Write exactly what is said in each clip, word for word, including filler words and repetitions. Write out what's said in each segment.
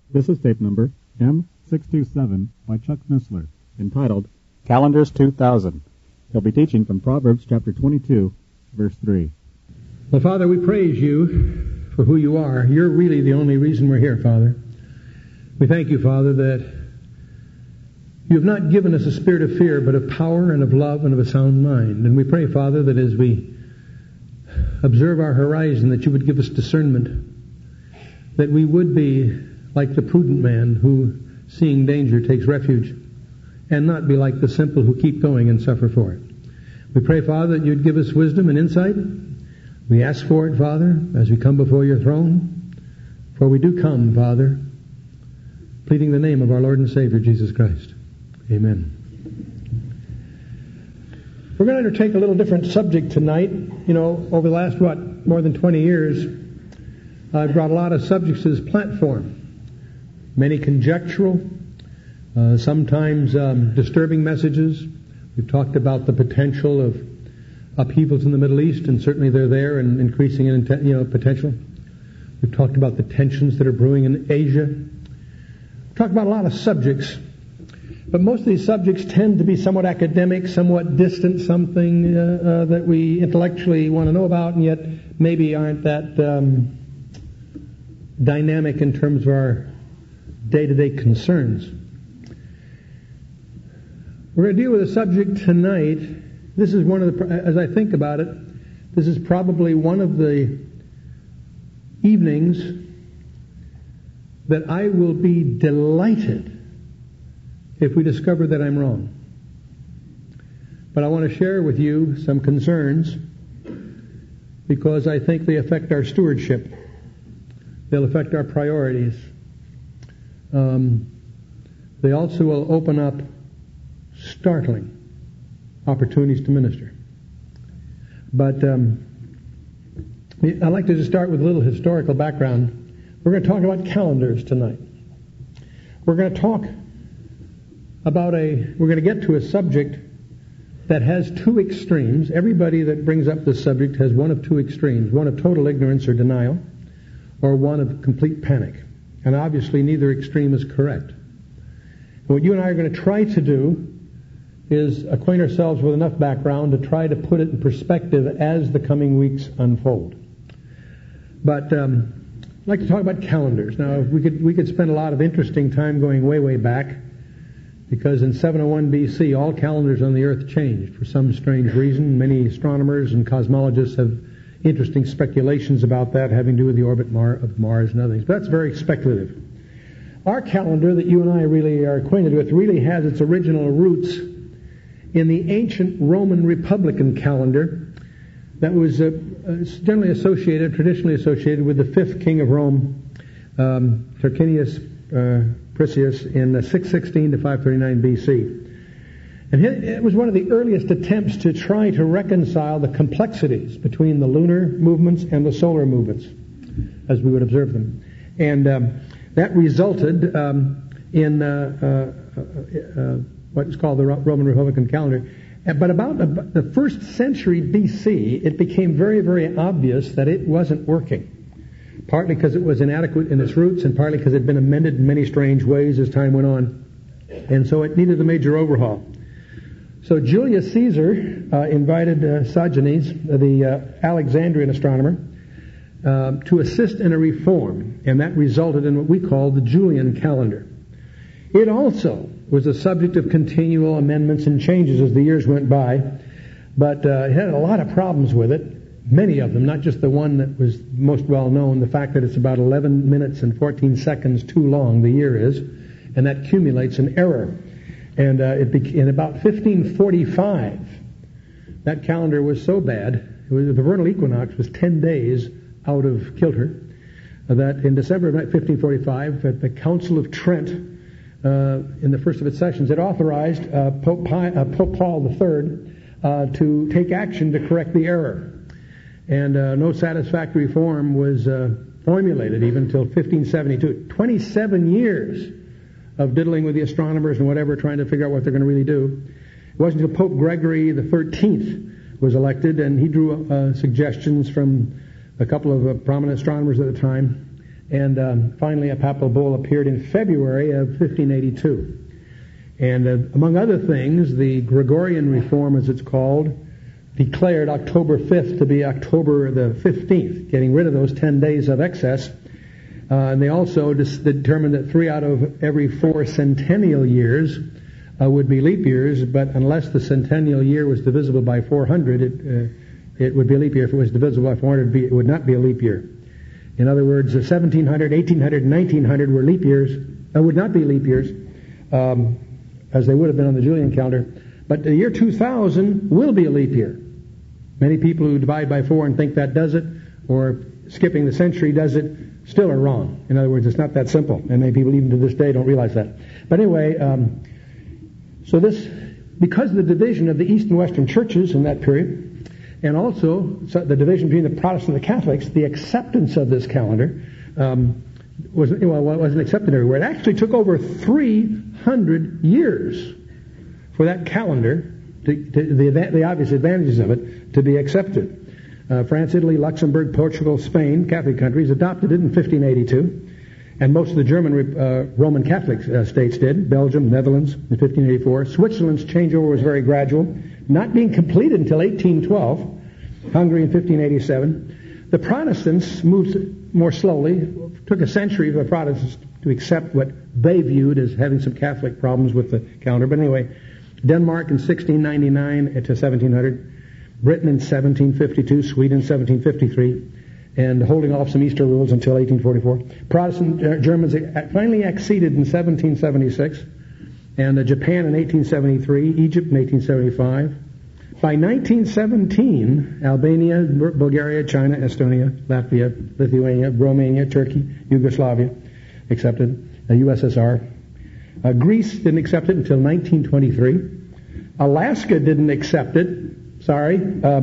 This is tape number M six two seven by Chuck Missler, entitled Calendars two thousand. He'll be teaching from Proverbs chapter twenty-two, verse three. Well, Father, we praise you for who you are. You're really the only reason we're here, Father. We thank you, Father, that you have not given us a spirit of fear, but of power and of love and of a sound mind. And we pray, Father, that as we observe our horizon, that you would give us discernment, that we would be like the prudent man who, seeing danger, takes refuge, and not be like the simple who keep going and suffer for it. We pray, Father, that you'd give us wisdom and insight. We ask for it, Father, as we come before your throne. For we do come, Father, pleading the name of our Lord and Savior, Jesus Christ. Amen. We're going to undertake a little different subject tonight. You know, over the last, what, more than twenty years, I've brought a lot of subjects to this platform. Many conjectural, uh, sometimes um, disturbing messages. We've talked about the potential of upheavals in the Middle East, and certainly they're there and increasing in you know, potential. We've talked about the tensions that are brewing in Asia. We've talked about a lot of subjects, but most of these subjects tend to be somewhat academic, somewhat distant, something uh, uh, that we intellectually want to know about, and yet maybe aren't that um, dynamic in terms of our day-to-day concerns. We're going to deal with a subject tonight. This is one of the, as I think about it, this is probably one of the evenings that I will be delighted if we discover that I'm wrong. But I want to share with you some concerns because I think they affect our stewardship. They'll affect our priorities. Um, they also will open up startling opportunities to minister. But um, I'd like to just start with a little historical background. We're going to talk about calendars tonight. We're going to talk about a, we're going to get to a subject that has two extremes. Everybody that brings up this subject has one of two extremes, one of total ignorance or denial, or one of complete panic. And obviously neither extreme is correct. And what you and I are going to try to do is acquaint ourselves with enough background to try to put it in perspective as the coming weeks unfold. But um, I'd like to talk about calendars. Now, we could we could spend a lot of interesting time going way, way back, because in seven oh one B C, all calendars on the earth changed for some strange reason. Many astronomers and cosmologists have interesting speculations about that, having to do with the orbit Mar- of Mars and other things. But that's very speculative. Our calendar that you and I really are acquainted with really has its original roots in the ancient Roman Republican calendar that was uh, generally associated, traditionally associated with the fifth king of Rome, um, Tarquinius uh, Priscus, in uh, six sixteen to five thirty-nine B C. And it was one of the earliest attempts to try to reconcile the complexities between the lunar movements and the solar movements, as we would observe them. And um, that resulted um, in uh, uh, uh, what is called the Roman Republican calendar. But about the first century B C, it became very, very obvious that it wasn't working. Partly because it was inadequate in its roots, and partly because it had been amended in many strange ways as time went on. And so it needed a major overhaul. So Julius Caesar uh, invited uh, Sogenes, the uh, Alexandrian astronomer, uh, to assist in a reform, and that resulted in what we call the Julian calendar. It also was a subject of continual amendments and changes as the years went by, but uh, it had a lot of problems with it, many of them, not just the one that was most well known, the fact that it's about eleven minutes and fourteen seconds too long, the year is, and that accumulates an error. And uh, it be- in about fifteen forty-five, that calendar was so bad, it was, the vernal equinox was ten days out of kilter, uh, that in December of fifteen forty-five, at the Council of Trent, uh, in the first of its sessions, it authorized uh, Pope, Pi- uh, Pope Paul the Third uh, to take action to correct the error. And uh, no satisfactory form was uh, formulated even until fifteen seventy-two. twenty-seven years of diddling with the astronomers and whatever, trying to figure out what they're going to really do. It wasn't until Pope Gregory the thirteenth was elected, and he drew uh, suggestions from a couple of uh, prominent astronomers at the time, And um, finally, a papal bull appeared in February of fifteen eighty-two. And uh, among other things, the Gregorian reform, as it's called, declared October fifth to be October the fifteenth, getting rid of those ten days of excess. Uh, and they also dis- determined that three out of every four centennial years uh, would be leap years, but unless the centennial year was divisible by four hundred, it, uh, it would be a leap year. If it was divisible by four hundred, it would not be a leap year. In other words, uh, seventeen hundred, eighteen hundred, and nineteen hundred were leap years, uh, would not be leap years, um, as they would have been on the Julian calendar. But the year two thousand will be a leap year. Many people who divide by four and think that does it, or skipping the century does it, still are wrong. In other words, it's not that simple, and many people even to this day don't realize that. But anyway, um, so this, because of the division of the East and Western churches in that period, and also so the division between the Protestant and the Catholics, the acceptance of this calendar um, was, well, wasn't accepted everywhere. It actually took over three hundred years for that calendar, to, to, the, the obvious advantages of it, to be accepted. Uh, France, Italy, Luxembourg, Portugal, Spain, Catholic countries, adopted it in fifteen eighty-two, and most of the German uh, Roman Catholic uh, states did. Belgium, Netherlands in fifteen eighty-four. Switzerland's changeover was very gradual, not being completed until eighteen twelve. Hungary in fifteen eighty-seven. The Protestants moved more slowly. It took a century for the Protestants to accept what they viewed as having some Catholic problems with the calendar. But anyway, Denmark in sixteen ninety-nine to seventeen hundred. Britain in seventeen fifty-two, Sweden in seventeen fifty-three, and holding off some Easter rules until eighteen forty-four. Protestant uh, Germans finally acceded in seventeen seventy-six, and uh, Japan in eighteen seventy-three, Egypt in eighteen seventy-five. By nineteen seventeen, Albania, Bulgaria, China, Estonia, Latvia, Lithuania, Romania, Turkey, Yugoslavia accepted, the U S S R. Uh, Greece didn't accept it until nineteen twenty-three. Alaska didn't accept it. Sorry, uh,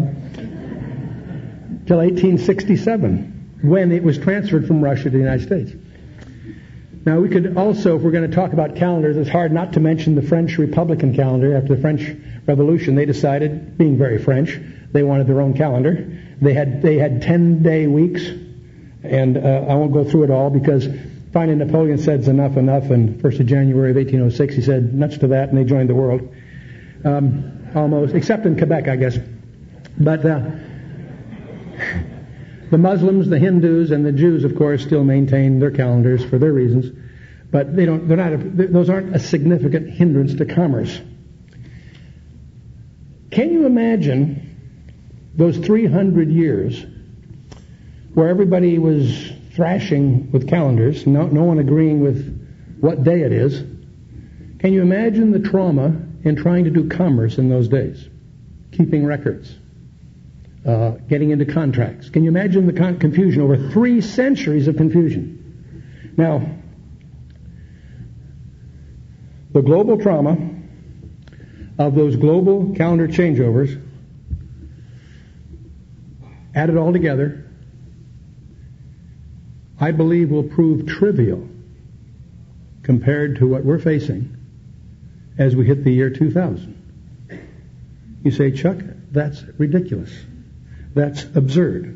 till eighteen sixty-seven, when it was transferred from Russia to the United States. Now, we could also, if we're going to talk about calendars, it's hard not to mention the French Republican calendar. After the French Revolution, they decided, being very French, they wanted their own calendar. They had they had ten-day weeks, and uh, I won't go through it all because finally Napoleon said it's enough, enough, and first of January of eighteen oh six, he said nuts to that, and they joined the world. Um, almost, except in Quebec, I guess. But uh, the Muslims, the Hindus, and the Jews, of course, still maintain their calendars for their reasons. But they don't. They're not. A, those aren't a significant hindrance to commerce. Can you imagine those three hundred years where everybody was thrashing with calendars, no, no one agreeing with what day it is? Can you imagine the trauma in trying to do commerce in those days, keeping records, uh, getting into contracts? Can you imagine the con- confusion over three centuries of confusion? Now, the global trauma of those global calendar changeovers, added all together, I believe will prove trivial compared to what we're facing as we hit the year two thousand. You say, Chuck, that's ridiculous. That's absurd.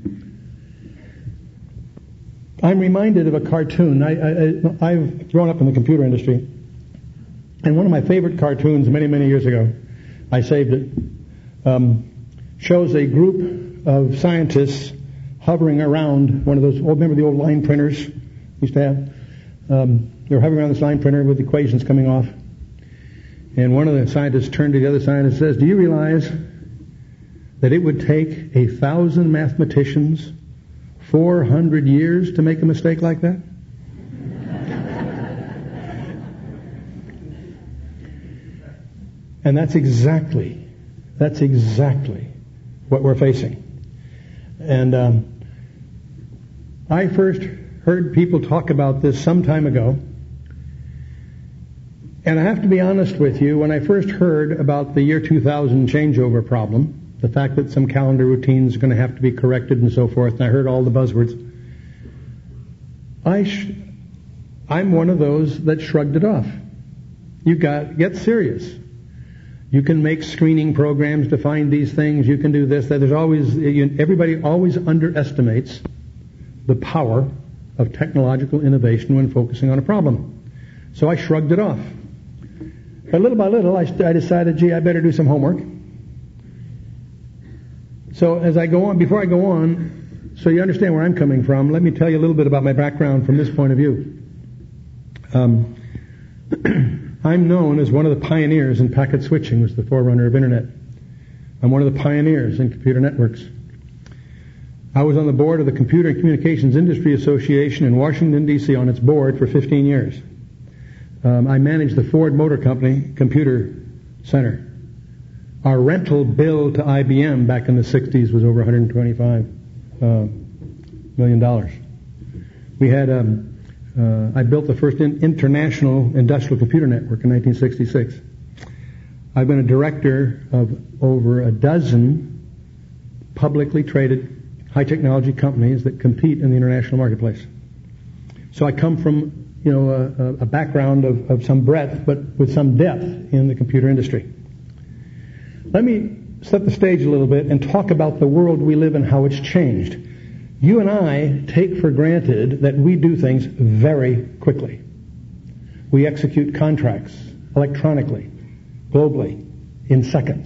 I'm reminded of a cartoon. I, I, I've grown up in the computer industry, and one of my favorite cartoons many, many years ago, I saved it, um, shows a group of scientists hovering around one of those, old, remember the old line printers we used to have? Um, they were hovering around this line printer with equations coming off. And one of the scientists turned to the other scientist and says, do you realize that it would take a thousand mathematicians four hundred years to make a mistake like that? And that's exactly, that's exactly what we're facing. And um, I first heard people talk about this some time ago. And I have to be honest with you, when I first heard about the year two thousand changeover problem, the fact that some calendar routines are going to have to be corrected and so forth, and I heard all the buzzwords, I sh- I'm one of those that shrugged it off. You got get serious. You can make screening programs to find these things. You can do this. That. There's always you, everybody always underestimates the power of technological innovation when focusing on a problem. So I shrugged it off. But little by little, I, I decided, gee, I better do some homework. So as I go on, before I go on, so you understand where I'm coming from, let me tell you a little bit about my background from this point of view. Um, I'm known as one of the pioneers in packet switching, was the forerunner of Internet. I'm one of the pioneers in computer networks. I was on the board of the Computer and Communications Industry Association in Washington, D C on its board for fifteen years. Um, I managed the Ford Motor Company Computer Center. Our rental bill to I B M back in the sixties was over one hundred twenty-five uh, million dollars. We had, um, uh, I built the first in international industrial computer network in nineteen sixty-six. I've been a director of over a dozen publicly traded high technology companies that compete in the international marketplace. So I come from, you know, a, a background of, of some breadth, but with some depth in the computer industry. Let me set the stage a little bit and talk about the world we live in, how it's changed. You and I take for granted that we do things very quickly. We execute contracts electronically, globally, in seconds.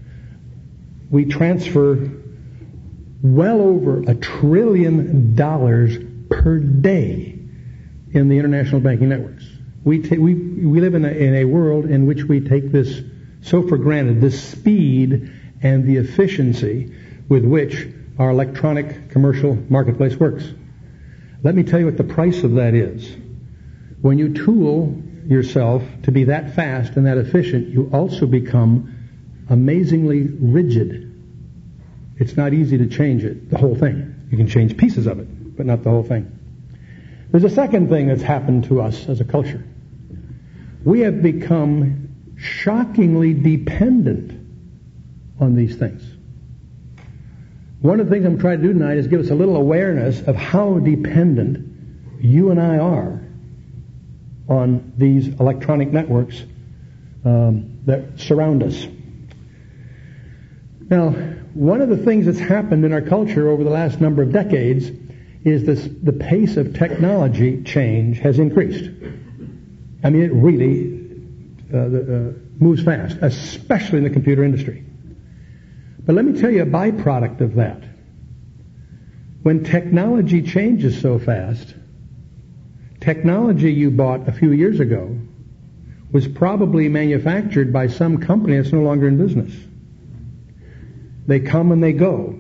We transfer well over a trillion dollars per day in the international banking networks. We ta- we we live in a, in a world in which we take this so for granted, the speed and the efficiency with which our electronic commercial marketplace works. Let me tell you what the price of that is. When you tool yourself to be that fast and that efficient, you also become amazingly rigid. It's not easy to change it, the whole thing. You can change pieces of it, but not the whole thing. There's a second thing that's happened to us as a culture. We have become shockingly dependent on these things. One of the things I'm trying to do tonight is give us a little awareness of how dependent you and I are on these electronic networks um, that surround us. Now, one of the things that's happened in our culture over the last number of decades is this, the pace of technology change has increased. I mean, it really uh, the, uh, moves fast, especially in the computer industry. But let me tell you a byproduct of that. When technology changes so fast, technology you bought a few years ago was probably manufactured by some company that's no longer in business. They come and they go.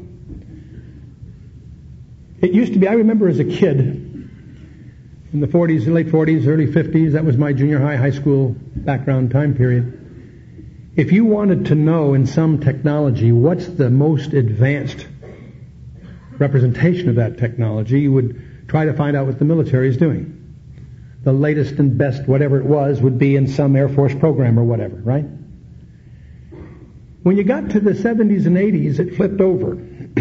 It used to be, I remember as a kid, in the forties, late forties, early fifties, that was my junior high, high school background time period. If you wanted to know in some technology what's the most advanced representation of that technology, you would try to find out what the military is doing. The latest and best, whatever it was, would be in some Air Force program or whatever, right? When you got to the seventies and eighties, it flipped over.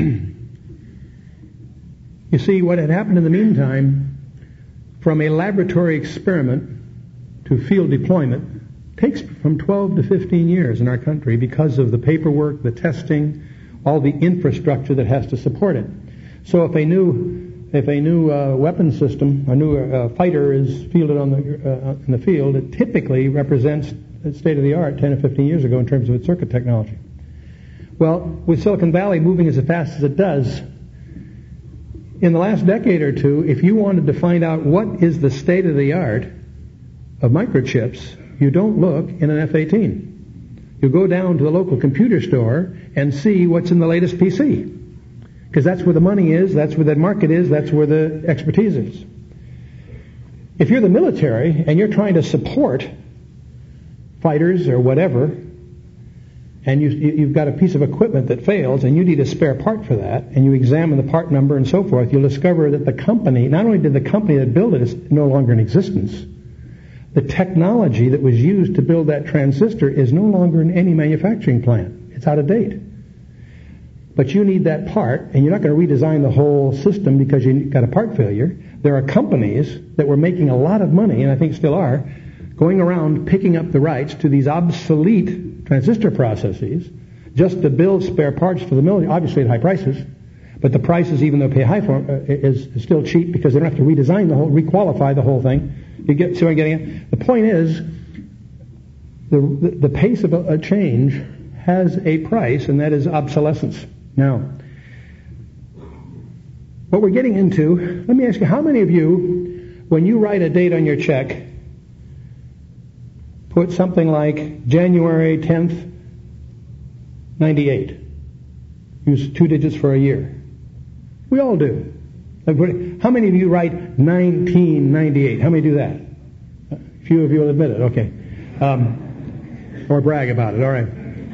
You see, what had happened in the meantime, from a laboratory experiment to field deployment, takes from twelve to fifteen years in our country because of the paperwork, the testing, all the infrastructure that has to support it. So if a new, if a new uh, weapon system, a new uh, fighter is fielded on the uh, in the field, it typically represents state of the art ten or fifteen years ago in terms of its circuit technology. Well, with Silicon Valley moving as fast as it does, in the last decade or two, if you wanted to find out what is the state of the art of microchips, you don't look in an F eighteen. You go down to the local computer store and see what's in the latest P C. Because that's where the money is, that's where the market is, that's where the expertise is. If you're the military and you're trying to support fighters or whatever, and you, you've got a piece of equipment that fails and you need a spare part for that, and you examine the part number and so forth, you'll discover that the company, not only did the company that built it is no longer in existence, the technology that was used to build that transistor is no longer in any manufacturing plant. It's out of date. But you need that part, and you're not going to redesign the whole system because you've got a part failure. There are companies that were making a lot of money, and I think still are, going around picking up the rights to these obsolete transistor processes just to build spare parts for the military, obviously at high prices, But the prices, even though they pay high for uh, is, is still cheap because they don't have to redesign the whole, requalify the whole thing. You get, see what I'm getting at? The point is, the, the, the pace of a, a change has a price, and that is obsolescence. Now, what we're getting into, let me ask you, how many of you, when you write a date on your check, put something like January tenth, ninety-eight? Use two digits for a year. We all do. How many of you write nineteen ninety-eight? How many do that? A few of you will admit it. Okay. Um, or brag about it. All right.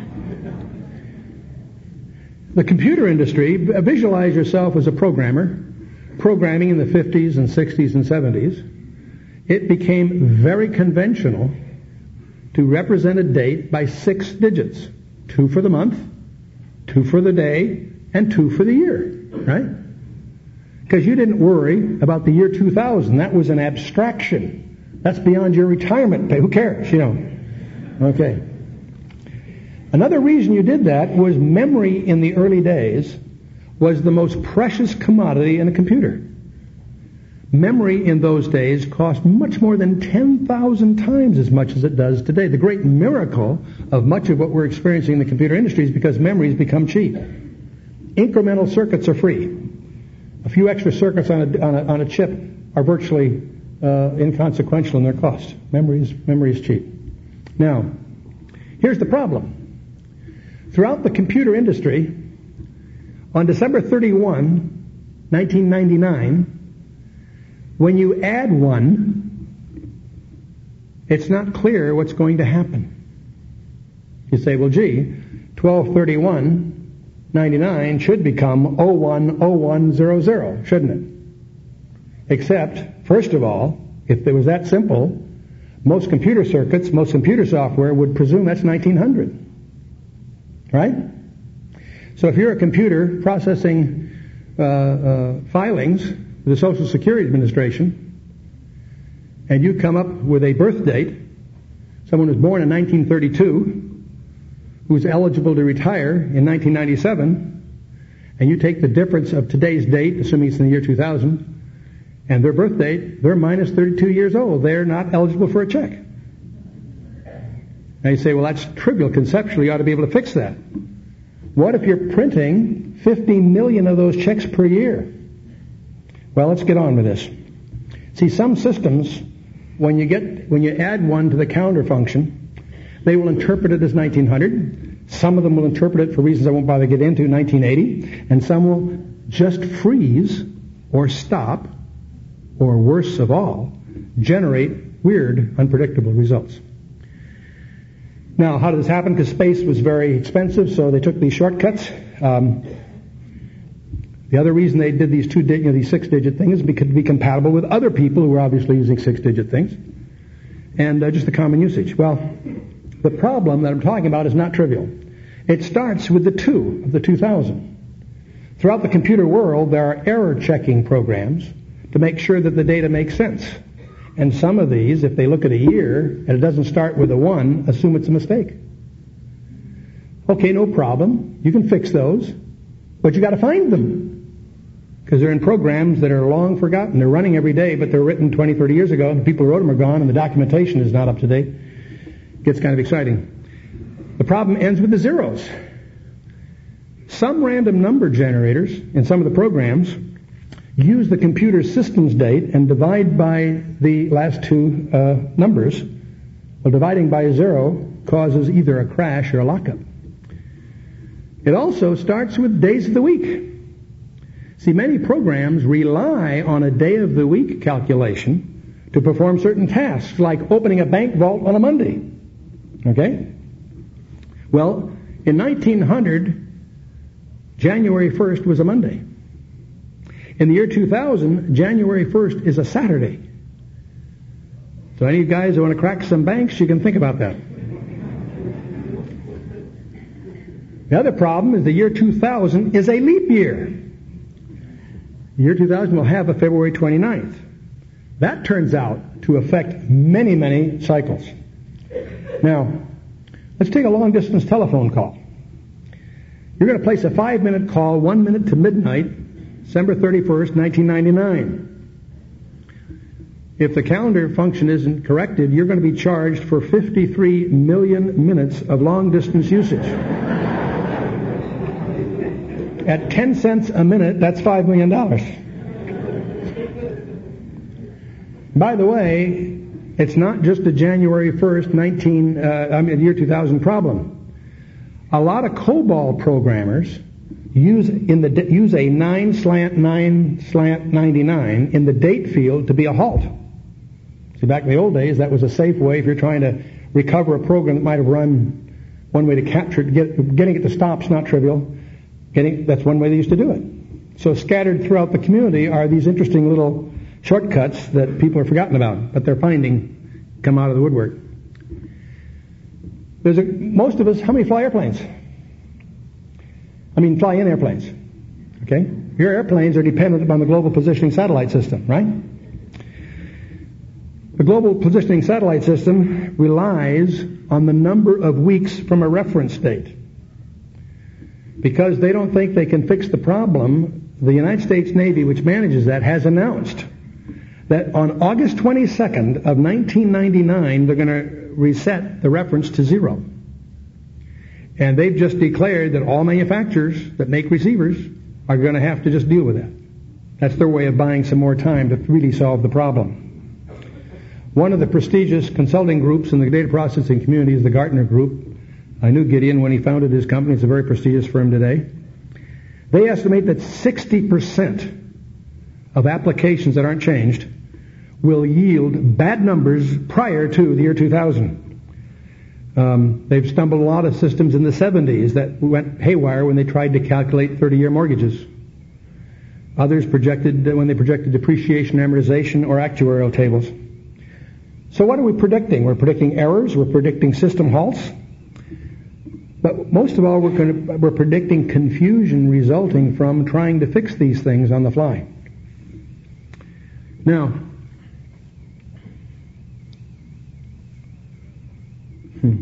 The computer industry, visualize yourself as a programmer, programming in the fifties and sixties and seventies. It became very conventional to represent a date by six digits. Two for the month, two for the day, and two for the year. Right? Because you didn't worry about the year two thousand. That was an abstraction. That's beyond your retirement pay. Who cares, you know? Okay. Another reason you did that was memory in the early days was the most precious commodity in a computer. Memory in those days cost much more than ten thousand times as much as it does today. The great miracle of much of what we're experiencing in the computer industry is because memory has become cheap. Incremental circuits are free. A few extra circuits on a, on a, on a chip are virtually uh, inconsequential in their cost. Memory is, memory is cheap. Now, here's the problem. Throughout the computer industry, on December thirty-first, nineteen ninety-nine, when you add one, it's not clear what's going to happen. You say, well, gee, twelve thirty-one ninety-nine should become oh one oh one hundred, shouldn't it? Except, first of all, if it was that simple, most computer circuits, most computer software would presume that's nineteen hundred. Right? So if you're a computer processing uh, uh, filings with the Social Security Administration, and you come up with a birth date, someone who was born in nineteen thirty-two, who's eligible to retire in nineteen ninety-seven, and you take the difference of today's date, assuming it's in the year two thousand, and their birth date, they're minus thirty-two years old. They're not eligible for a check. Now you say, well, that's trivial. Conceptually, you ought to be able to fix that. What if you're printing fifty million of those checks per year? Well, let's get on with this. See, some systems, when you get when you add one to the counter function, they will interpret it as nineteen hundred. Some of them will interpret it for reasons I won't bother to get into, nineteen eighty. And some will just freeze or stop, or worse of all, generate weird, unpredictable results. Now, how did this happen? Because space was very expensive, so they took these shortcuts. Um, the other reason they did these two, you know, these six-digit things is because to be compatible with other people who were obviously using six-digit things, and uh, just the common usage. Well, the problem that I'm talking about is not trivial. It starts with the two of the two thousand. Throughout the computer world, there are error-checking programs to make sure that the data makes sense. And some of these, if they look at a year and it doesn't start with a one, assume it's a mistake. Okay, no problem. You can fix those, but you got to find them because they're in programs that are long forgotten. They're running every day, but they're written twenty, thirty years ago, and the people who wrote them are gone, and the documentation is not up to date. It gets kind of exciting. The problem ends with the zeros. Some random number generators in some of the programs use the computer system's date and divide by the last two uh, numbers. Well, dividing by a zero causes either a crash or a lockup. It also starts with days of the week. See, many programs rely on a day of the week calculation to perform certain tasks, like opening a bank vault on a Monday. Okay? Well, in nineteen hundred, January first was a Monday. In the year two thousand, January first is a Saturday. So any of you guys who want to crack some banks, you can think about that. The other problem is the year two thousand is a leap year. The year two thousand will have a February twenty-ninth. That turns out to affect many, many cycles. Now, let's take a long-distance telephone call. You're going to place a five-minute call, one minute to midnight, December thirty-first, nineteen ninety-nine. If the calendar function isn't corrected, you're going to be charged for fifty-three million minutes of long-distance usage. At ten cents a minute, that's five million dollars. By the way, it's not just a January first, nineteen, uh, I mean, year two thousand problem. A lot of COBOL programmers use in the use a nine slant nine slant ninety-nine in the date field to be a halt. See, back in the old days, that was a safe way if you're trying to recover a program that might have run. One way to capture it, get, getting it to stop's not trivial. Getting, that's one way they used to do it. So scattered throughout the community are these interesting little shortcuts that people have forgotten about, but they're finding come out of the woodwork. There's a, most of us, how many fly airplanes? I mean, fly in airplanes. Okay? Your airplanes are dependent upon the Global Positioning Satellite System, right? The Global Positioning Satellite System relies on the number of weeks from a reference date. Because they don't think they can fix the problem, the United States Navy, which manages that, has announced that on August twenty-second of nineteen ninety-nine, they're going to reset the reference to zero. And they've just declared that all manufacturers that make receivers are going to have to just deal with that. That's their way of buying some more time to really solve the problem. One of the prestigious consulting groups in the data processing community is the Gartner Group. I knew Gideon when he founded his company. It's a very prestigious firm today. They estimate that sixty percent of applications that aren't changed will yield bad numbers prior to the year two thousand. Um, they've stumbled a lot of systems in the seventies that went haywire when they tried to calculate thirty-year mortgages. Others projected when they projected depreciation, amortization, or actuarial tables. So what are we predicting? We're predicting errors. We're predicting system halts. But most of all, we're, going to, we're predicting confusion resulting from trying to fix these things on the fly. Now, hmm.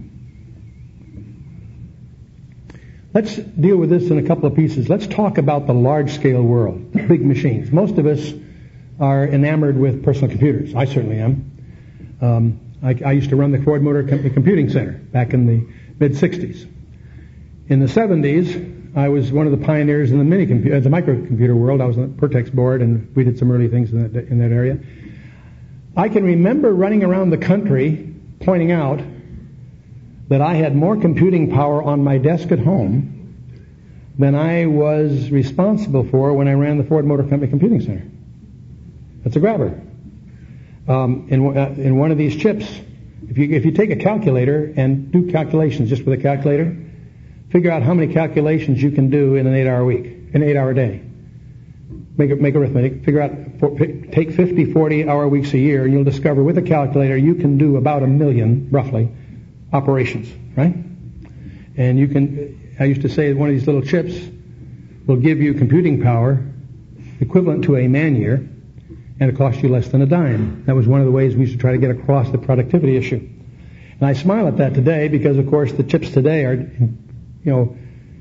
let's deal with this in a couple of pieces. Let's talk about the large-scale world, the big machines. Most of us are enamored with personal computers. I certainly am. Um, I, I used to run the Ford Motor Company Computing Center back in the mid-sixties. In the seventies, I was one of the pioneers in the mini computer, the microcomputer world. I was on the Pertex board, and we did some early things in that in that area. I can remember running around the country pointing out that I had more computing power on my desk at home than I was responsible for when I ran the Ford Motor Company Computing Center. That's a grabber. Um, in, uh, in one of these chips, if you if you take a calculator and do calculations just with a calculator, figure out how many calculations you can do in an eight-hour week, an eight-hour day. Make make arithmetic. Figure out, for, take fifty, forty-hour weeks a year, and you'll discover with a calculator you can do about a million, roughly, operations, right? And you can, I used to say that one of these little chips will give you computing power equivalent to a man-year, and it costs you less than a dime. That was one of the ways we used to try to get across the productivity issue. And I smile at that today because, of course, the chips today are, you know,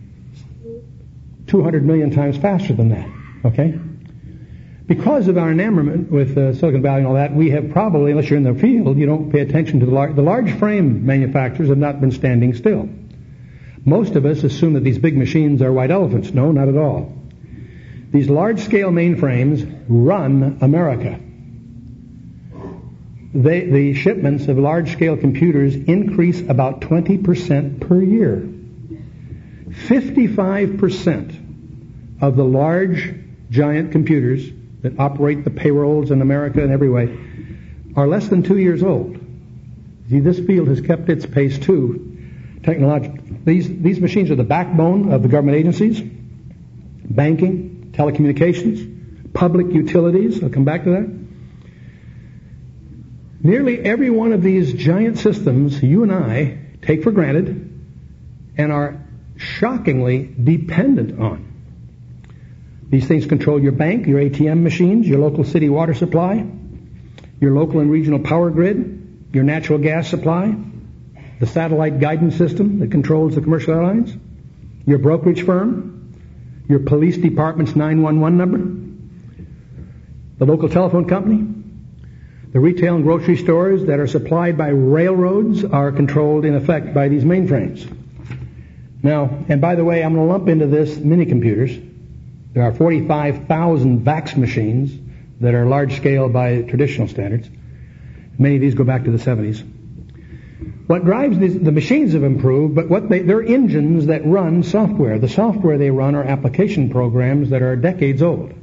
two hundred million times faster than that, okay? Because of our enamorment with uh, Silicon Valley and all that, we have probably, unless you're in the field, you don't pay attention to the large, the large frame manufacturers have not been standing still. Most of us assume that these big machines are white elephants. No, not at all. These large-scale mainframes run America. They, the shipments of large-scale computers increase about twenty percent per year. fifty-five percent of the large, giant computers that operate the payrolls in America in every way are less than two years old. See, this field has kept its pace too, technologically. These, these machines are the backbone of the government agencies, banking, telecommunications, public utilities. I'll come back to that. Nearly every one of these giant systems you and I take for granted and are shockingly dependent on. These things control your bank, your A T M machines, your local city water supply, your local and regional power grid, your natural gas supply, the satellite guidance system that controls the commercial airlines, your brokerage firm, your police department's nine one one number, the local telephone company, the retail and grocery stores that are supplied by railroads are controlled in effect by these mainframes. Now, and by the way, I'm going to lump into this mini computers. There are forty-five thousand VAX machines that are large scale by traditional standards. Many of these go back to the seventies. What drives these, the machines have improved, but what they, they're engines that run software. The software they run are application programs that are decades old.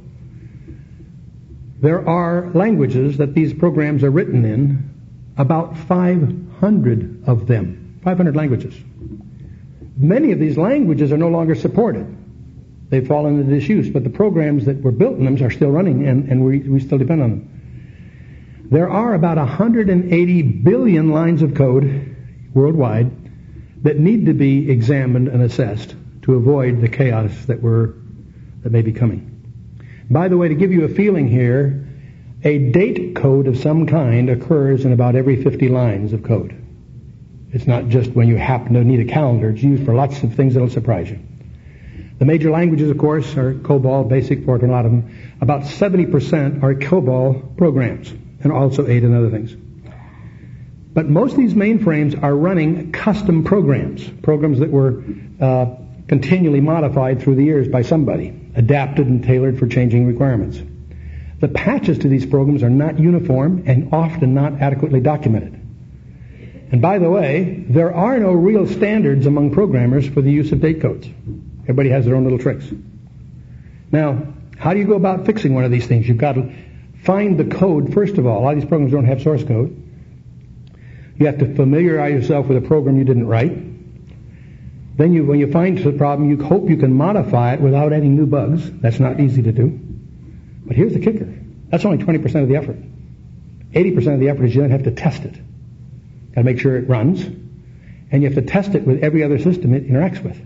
There are languages that these programs are written in, about five hundred of them, five hundred languages. Many of these languages are no longer supported. They've fallen into disuse, but the programs that were built in them are still running, and, and we, we still depend on them. There are about one hundred eighty billion lines of code worldwide that need to be examined and assessed to avoid the chaos that we're, that may be coming. By the way, to give you a feeling here, a date code of some kind occurs in about every fifty lines of code. It's not just when you happen to need a calendar. It's used for lots of things that will surprise you. The major languages, of course, are COBOL, BASIC, Fortran, a lot of them. About seventy percent are COBOL programs, and also Ada and other things. But most of these mainframes are running custom programs, programs that were uh, continually modified through the years by somebody, adapted and tailored for changing requirements. The patches to these programs are not uniform and often not adequately documented. And by the way, there are no real standards among programmers for the use of date codes. Everybody has their own little tricks. Now, how do you go about fixing one of these things? You've got to find the code, first of all. A lot of these programs don't have source code. You have to familiarize yourself with a program you didn't write. Then you, when you find the problem, you hope you can modify it without adding new bugs. That's not easy to do. But here's the kicker. That's only twenty percent of the effort. eighty percent of the effort is you then have to test it. Got to make sure it runs. And you have to test it with every other system it interacts with.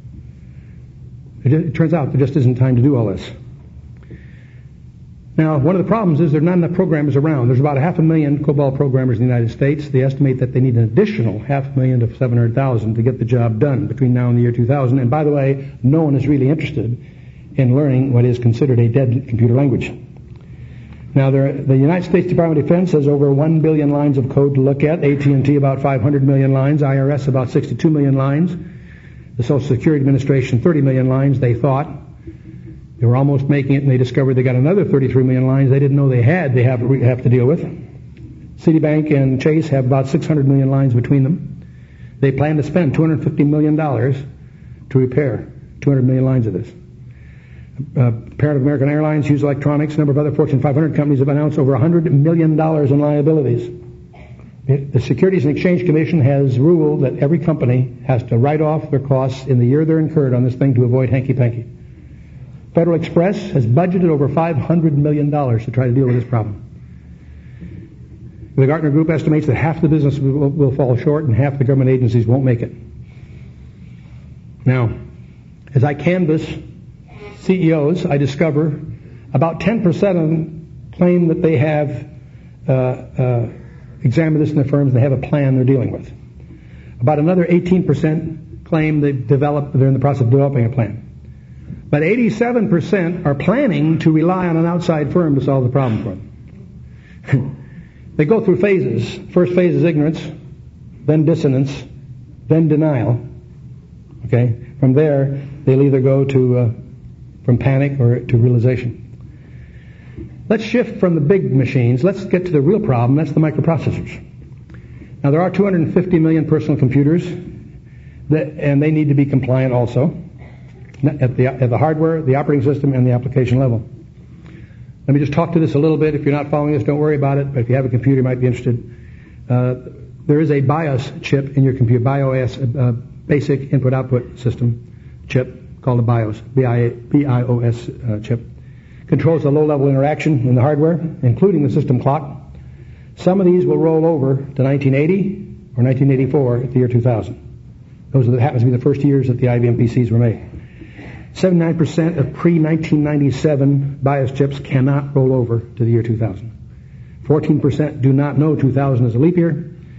It, it turns out there just isn't time to do all this. Now, one of the problems is there are not enough programmers around. There's about a half a million COBOL programmers in the United States. They estimate that they need an additional half a million to seven hundred thousand to get the job done between now and the year two thousand. And by the way, no one is really interested in learning what is considered a dead computer language. Now, there, the United States Department of Defense has over one billion lines of code to look at. A T and T about five hundred million lines. I R S about sixty-two million lines. The Social Security Administration thirty million lines, they thought. They were almost making it, and they discovered they got another thirty-three million lines they didn't know they had they have, have to deal with. Citibank and Chase have about six hundred million lines between them. They plan to spend two hundred fifty million dollars to repair two hundred million lines of this. Uh, parent of American Airlines, Hughes Electronics, a number of other Fortune five hundred companies have announced over one hundred million dollars in liabilities. The Securities and Exchange Commission has ruled that every company has to write off their costs in the year they're incurred on this thing to avoid hanky-panky. Federal Express has budgeted over five hundred million dollars to try to deal with this problem. The Gartner Group estimates that half the business will, will fall short and half the government agencies won't make it. Now, as I canvass C E Os, I discover about ten percent of them claim that they have uh, uh, examined this in their firms and they have a plan they're dealing with. About another eighteen percent claim they've developed, they're in the process of developing a plan. But eighty-seven percent are planning to rely on an outside firm to solve the problem for them. They go through phases. First phase is ignorance, then dissonance, then denial. Okay? From there, they'll either go to uh, from panic or to realization. Let's shift from the big machines. Let's get to the real problem. That's the microprocessors. Now, there are two hundred fifty million personal computers, that, and they need to be compliant also. At the, at the hardware, the operating system, and the application level. Let me just talk to this a little bit. If you're not following this, don't worry about it. But if you have a computer, you might be interested. Uh, there is a BIOS chip in your computer, BIOS, uh, basic input-output system chip called a BIOS, B I O S uh, chip. Controls the low-level interaction in the hardware, including the system clock. Some of these will roll over to nineteen eighty or nineteen eighty-four at the year two thousand. Those are the, happens to be the first years that the I B M P Cs were made. seventy-nine percent of pre-nineteen ninety-seven BIOS chips cannot roll over to the year two thousand. fourteen percent do not know two thousand is a leap year.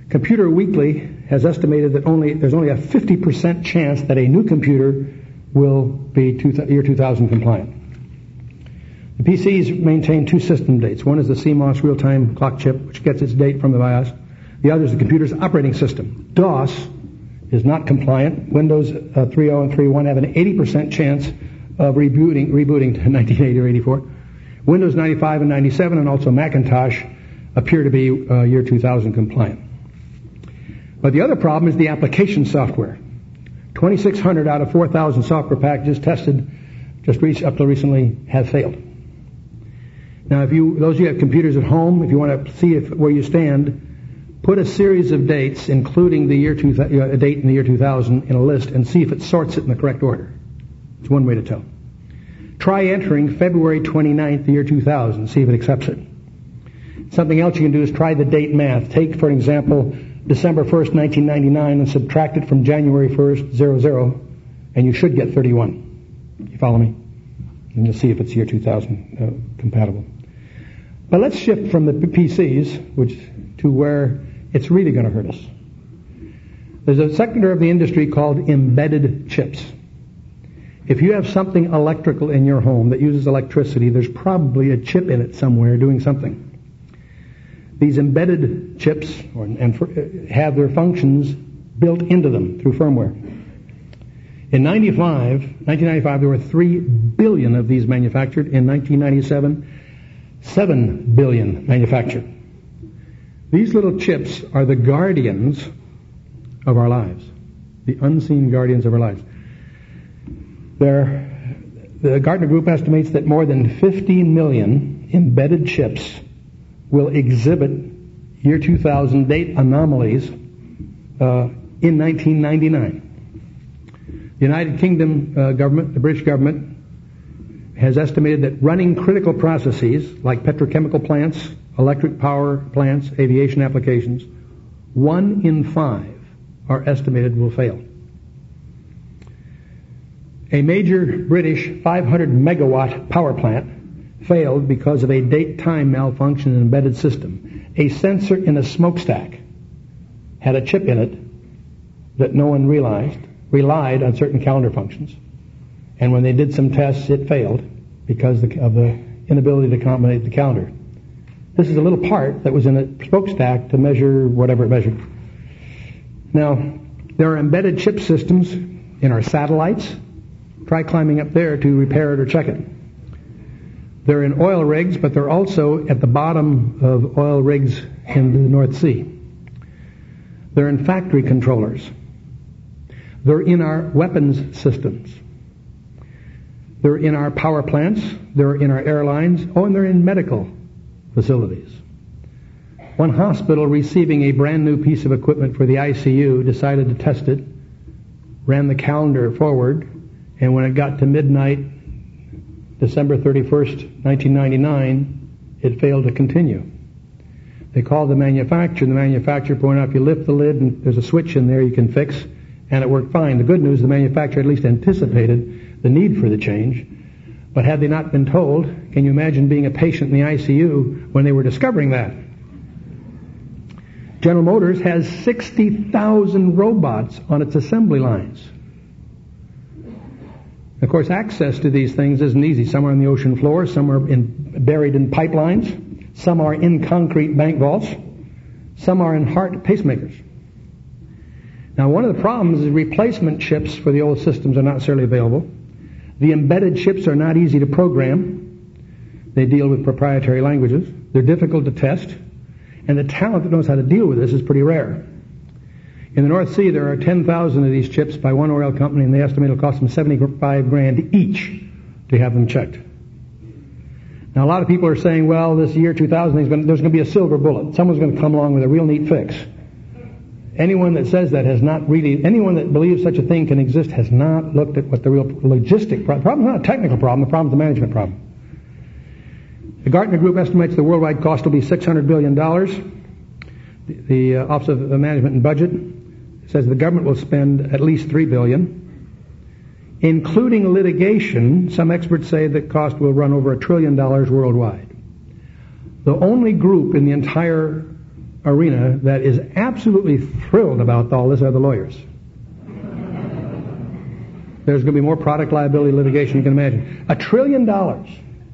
Computer Weekly has estimated that only there's only a fifty percent chance that a new computer will be two, year two thousand compliant. The P Cs maintain two system dates. One is the C MOS real-time clock chip, which gets its date from the BIOS. The other is the computer's operating system. DOS is not compliant. Windows uh, three point oh and three point one have an eighty percent chance of rebooting, rebooting to nineteen eighty or eighty-four. Windows ninety-five and ninety-seven and also Macintosh appear to be uh, year two thousand compliant. But the other problem is the application software. twenty-six hundred out of four thousand software packages tested just re- up till recently have failed. Now, if you, those of you who have computers at home, if you want to see if, where you stand, put a series of dates, including the year two, uh, a date in the year two thousand, in a list and see if it sorts it in the correct order. It's one way to tell. Try entering February twenty-ninth, the year two thousand, see if it accepts it. Something else you can do is try the date math. Take, for example, December first, nineteen ninety-nine, and subtract it from January first, zero, zero, and you should get thirty-one. You follow me? And you'll see if it's year two thousand uh, compatible. But let's shift from the P Cs, which to where it's really going to hurt us. There's a sector of the industry called embedded chips. If you have something electrical in your home that uses electricity, there's probably a chip in it somewhere doing something. These embedded chips or, and for, have their functions built into them through firmware. In nineteen ninety-five, there were three billion of these manufactured. In nineteen ninety-seven, seven billion manufactured. These little chips are the guardians of our lives, the unseen guardians of our lives. They're, the Gartner Group estimates that more than fifty million embedded chips will exhibit year two thousand date anomalies uh, in nineteen ninety-nine. The United Kingdom uh, government, the British government, has estimated that running critical processes like petrochemical plants, electric power plants, aviation applications, one in five are estimated will fail. A major British five hundred megawatt power plant failed because of a date-time malfunction in an embedded system. A sensor in a smokestack had a chip in it that no one realized, relied on certain calendar functions. And when they did some tests, it failed because of the inability to accommodate the calendar. This is a little part that was in a smokestack to measure whatever it measured. Now, there are embedded chip systems in our satellites. Try climbing up there to repair it or check it. They're in oil rigs, but they're also at the bottom of oil rigs in the North Sea. They're in factory controllers. They're in our weapons systems. They're in our power plants. They're in our airlines. Oh, and they're in medical facilities. One hospital receiving a brand new piece of equipment for the I C U decided to test it, ran the calendar forward, and when it got to midnight, December thirty-first, nineteen ninety-nine, it failed to continue. They called the manufacturer, and the manufacturer pointed out, if you lift the lid and there's a switch in there you can fix, and it worked fine. The good news, the manufacturer at least anticipated the need for the change, but had they not been told, can you imagine being a patient in the I C U when they were discovering that? General Motors has sixty thousand robots on its assembly lines. Of course, access to these things isn't easy. Some are on the ocean floor, some are in, buried in pipelines, some are in concrete bank vaults, some are in heart pacemakers. Now, one of the problems is replacement chips for the old systems are not necessarily available. The embedded chips are not easy to program. They deal with proprietary languages. They're difficult to test. And the talent that knows how to deal with this is pretty rare. In the North Sea, there are ten thousand of these chips by one oil company, and they estimate it'll cost them seventy-five grand each to have them checked. Now, a lot of people are saying, well, this year two thousand, there's going to be a silver bullet. Someone's going to come along with a real neat fix. Anyone that says that has not really, anyone that believes such a thing can exist has not looked at what the real logistic problem, the problem is not a technical problem, the problem is a management problem. The Gartner Group estimates the worldwide cost will be six hundred billion dollars. The, the uh, Office of Management and Budget says the government will spend at least three billion dollars. Including litigation, some experts say the cost will run over a trillion dollars worldwide. The only group in the entire arena that is absolutely thrilled about all this are the lawyers. There's going to be more product liability litigation you can imagine. A trillion dollars.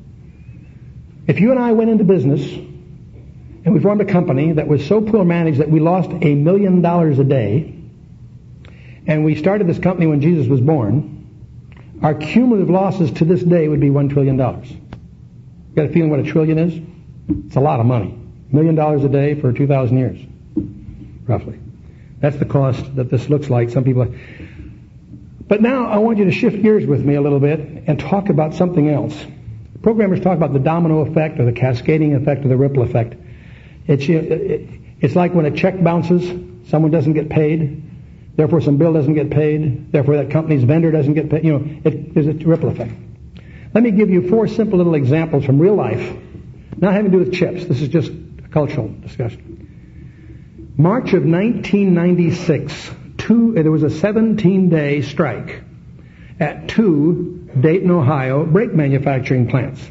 If you and I went into business and we formed a company that was so poor managed that we lost a million dollars a day, and we started this company when Jesus was born, our cumulative losses to this day would be one trillion dollars. You got a feeling what a trillion is? It's a lot of money. A million dollars a day for two thousand years, roughly. That's the cost that this looks like. Some people... But now I want you to shift gears with me a little bit and talk about something else. Programmers talk about the domino effect or the cascading effect or the ripple effect. It's, it's like when a check bounces, someone doesn't get paid, therefore some bill doesn't get paid, therefore that company's vendor doesn't get paid. You know, it, there's a ripple effect. Let me give you four simple little examples from real life, not having to do with chips. This is just a cultural discussion. March of nineteen ninety-six, two, there was a seventeen-day strike at two Dayton, Ohio brake manufacturing plants.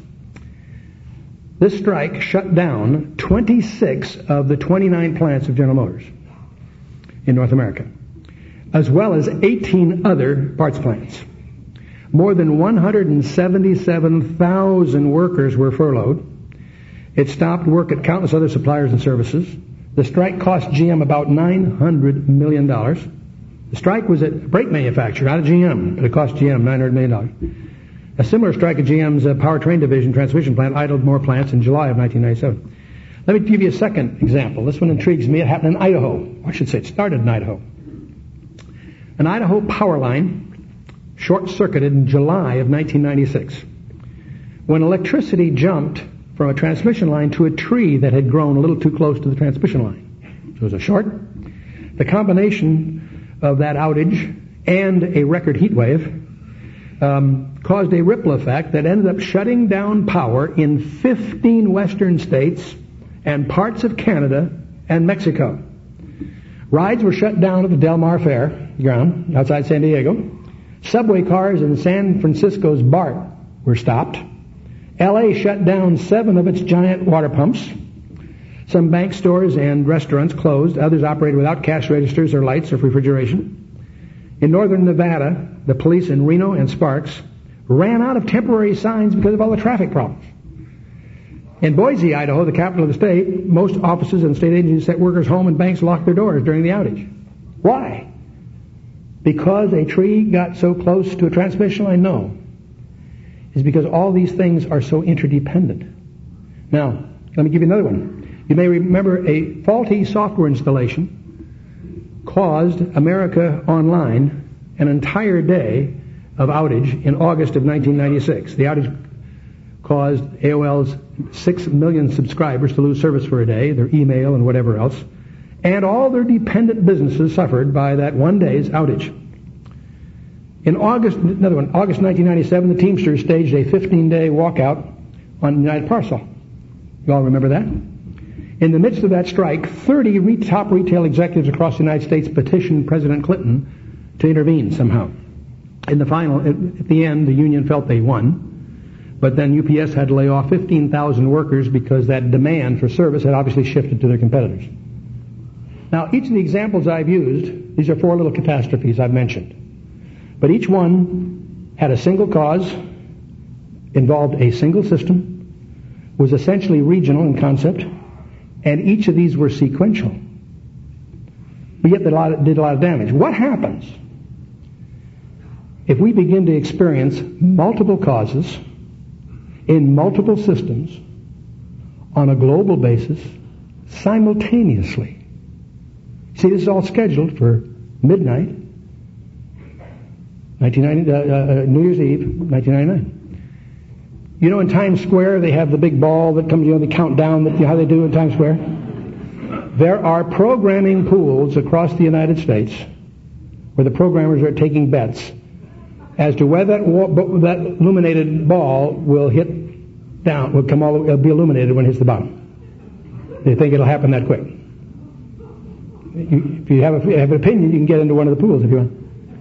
This strike shut down twenty-six of the twenty-nine plants of General Motors in North America, as well as eighteen other parts plants. More than one hundred seventy-seven thousand workers were furloughed. It stopped work at countless other suppliers and services. The strike cost G M about nine hundred million dollars. The strike was at a brake manufacturer, not at G M, but it cost G M nine hundred million dollars. A similar strike at G M's uh, powertrain division transmission plant idled more plants in July of nineteen ninety-seven. Let me give you a second example. This one intrigues me. It happened in Idaho. I should say it started in Idaho. An Idaho power line short-circuited in July of nineteen ninety-six when electricity jumped from a transmission line to a tree that had grown a little too close to the transmission line. So it was a short. The combination of that outage and a record heat wave um, caused a ripple effect that ended up shutting down power in fifteen western states and parts of Canada and Mexico. Rides were shut down at the Del Mar Fair ground outside San Diego. Subway cars in San Francisco's BART were stopped. L A shut down seven of its giant water pumps. Some bank stores and restaurants closed. Others operated without cash registers or lights or refrigeration. In northern Nevada, the police in Reno and Sparks ran out of temporary signs because of all the traffic problems. In Boise, Idaho, the capital of the state, most offices and state agencies sent workers home and banks locked their doors during the outage. Why? Because a tree got so close to a transmission line? No. It's because all these things are so interdependent. Now, let me give you another one. You may remember a faulty software installation caused America Online an entire day of outage in August of nineteen ninety-six. The outage caused A O L's six million subscribers to lose service for a day, their email and whatever else, and all their dependent businesses suffered by that one day's outage. In August, another one, August nineteen ninety-seven, the Teamsters staged a fifteen-day walkout on United Parcel. You all remember that? In the midst of that strike, thirty re- top retail executives across the United States petitioned President Clinton to intervene somehow. In the final, at the end, the union felt they won, but then U P S had to lay off fifteen thousand workers because that demand for service had obviously shifted to their competitors. Now, each of the examples I've used, these are four little catastrophes I've mentioned. But each one had a single cause, involved a single system, was essentially regional in concept, and each of these were sequential. But yet they did a lot of damage. What happens if we begin to experience multiple causes in multiple systems on a global basis simultaneously? See, this is all scheduled for midnight, nineteen ninety, uh, uh, New Year's Eve, nineteen ninety-nine. You know, in Times Square, they have the big ball that comes, you know, they count down, that, you know, how they do in Times Square? There are programming pools across the United States where the programmers are taking bets as to whether that, wa- that illuminated ball will hit down, will come all, it'll be illuminated when it hits the bottom. They think it'll happen that quick. You, if you have, a, have an opinion, you can get into one of the pools if you want.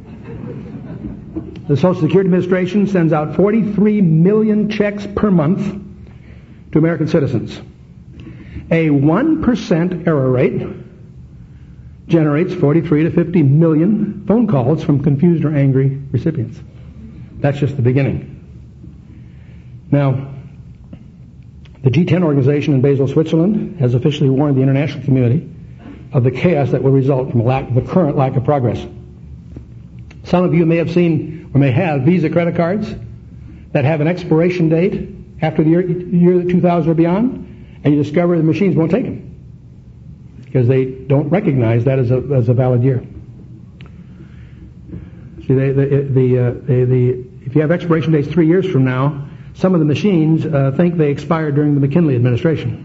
The Social Security Administration sends out forty-three million checks per month to American citizens. A one percent error rate generates forty-three to fifty million phone calls from confused or angry recipients. That's just the beginning. Now, the G ten organization in Basel, Switzerland, has officially warned the international community of the chaos that will result from lack, the current lack of progress. Some of you may have seen or may have Visa credit cards that have an expiration date after the year, year two thousand or beyond, and you discover the machines won't take them because they don't recognize that as a, as a valid year. See, they, the, the, uh, the, the, if you have expiration dates three years from now, some of the machines uh, think they expired during the McKinley administration.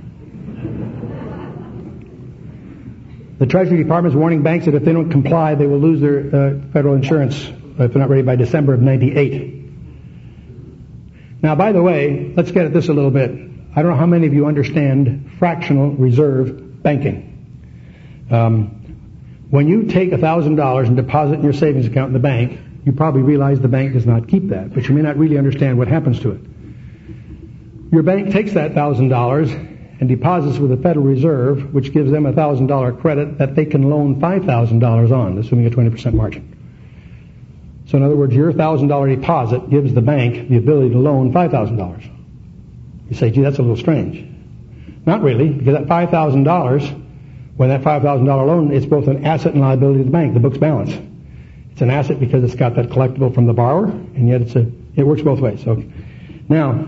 The Treasury Department is warning banks that if they don't comply, they will lose their uh, federal insurance if they're not ready by December of ninety-eight. Now, by the way, let's get at this a little bit. I don't know how many of you understand fractional reserve banking. Um, when you take one thousand dollars and deposit in your savings account in the bank, you probably realize the bank does not keep that, but you may not really understand what happens to it. Your bank takes that one thousand dollars and deposits with the Federal Reserve, which gives them a one thousand dollars credit that they can loan five thousand dollars on, assuming a twenty percent margin. So in other words, your one thousand dollars deposit gives the bank the ability to loan five thousand dollars. You say, gee, that's a little strange. Not really, because that five thousand dollars, when that five thousand dollars loan, it's both an asset and liability to the bank, the book's balance. It's an asset because it's got that collectible from the borrower, and yet it's a, it works both ways. So now,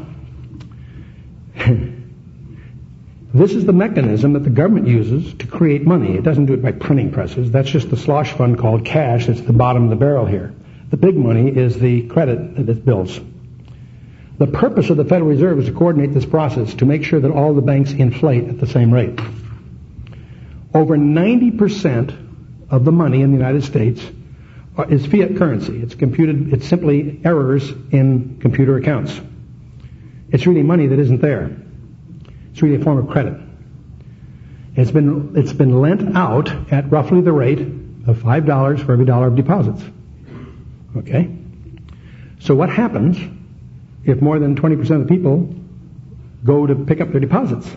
this is the mechanism that the government uses to create money. It doesn't do it by printing presses. That's just the slush fund called cash. It's the bottom of the barrel here. The big money is the credit that it builds. The purpose of the Federal Reserve is to coordinate this process to make sure that all the banks inflate at the same rate. Over ninety percent of the money in the United States is fiat currency. It's computed, it's simply errors in computer accounts. It's really money that isn't there. It's really a form of credit. It's been, it's been lent out at roughly the rate of five dollars for every dollar of deposits. Okay? So what happens if more than twenty percent of the people go to pick up their deposits?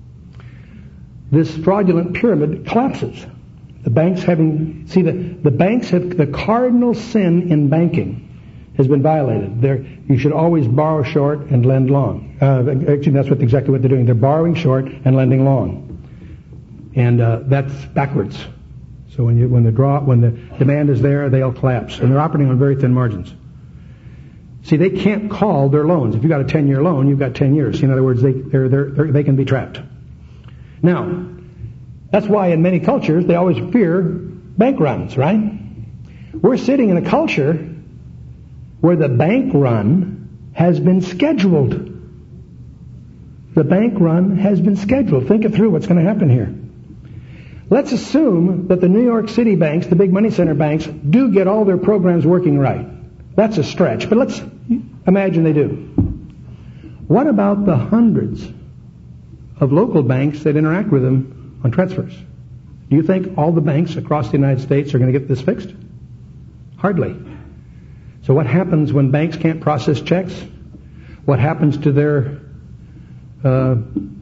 This fraudulent pyramid collapses. The banks having, see, the, the banks have, the cardinal sin in banking has been violated. They're, you should always borrow short and lend long. Uh, actually, that's what exactly what they're doing. They're borrowing short and lending long. And uh, that's backwards. So when you, when the draw, when the demand is there, they'll collapse. And they're operating on very thin margins. See, they can't call their loans. If you've got a ten-year loan, you've got ten years. In other words, they, they're, they're, they're, they can be trapped. Now, that's why in many cultures they always fear bank runs, right? We're sitting in a culture where the bank run has been scheduled. The bank run has been scheduled. Think it through what's going to happen here. Let's assume that the New York City banks, the big money center banks, do get all their programs working right. That's a stretch, but let's imagine they do. What about the hundreds of local banks that interact with them on transfers? Do you think all the banks across the United States are going to get this fixed? Hardly. So what happens when banks can't process checks? What happens to their uh,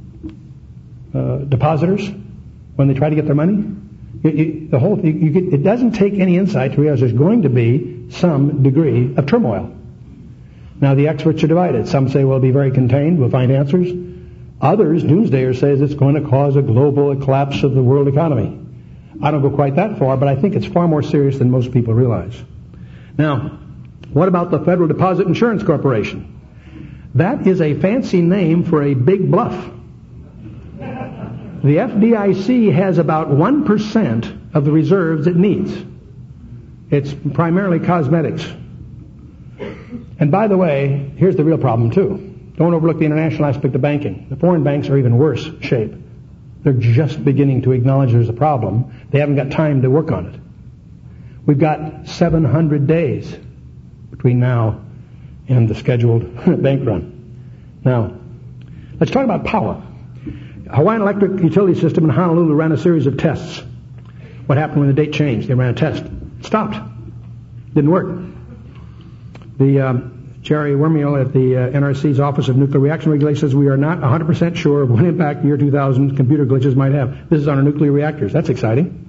uh, depositors when they try to get their money? You, you, the whole you, you get, it doesn't take any insight to realize there's going to be some degree of turmoil. Now the experts are divided. Some say, well, it'll be very contained. We'll find answers. Others, doomsdayers, says it's going to cause a global collapse of the world economy. I don't go quite that far, but I think it's far more serious than most people realize. Now, what about the Federal Deposit Insurance Corporation? That is a fancy name for a big bluff. The F D I C has about one percent of the reserves it needs. It's primarily cosmetics. And by the way, here's the real problem too. Don't overlook the international aspect of banking. The foreign banks are even worse shape. They're just beginning to acknowledge there's a problem. They haven't got time to work on it. We've got seven hundred days between now and the scheduled bank run. Now, let's talk about power. Hawaiian Electric Utility System in Honolulu ran a series of tests. What happened when the date changed? They ran a test. It stopped. Didn't work. The um, Jerry Wormiel at the uh, N R C's Office of Nuclear Reaction Regulation says we are not one hundred percent sure of what impact the year two thousand computer glitches might have. This is on our nuclear reactors. That's exciting.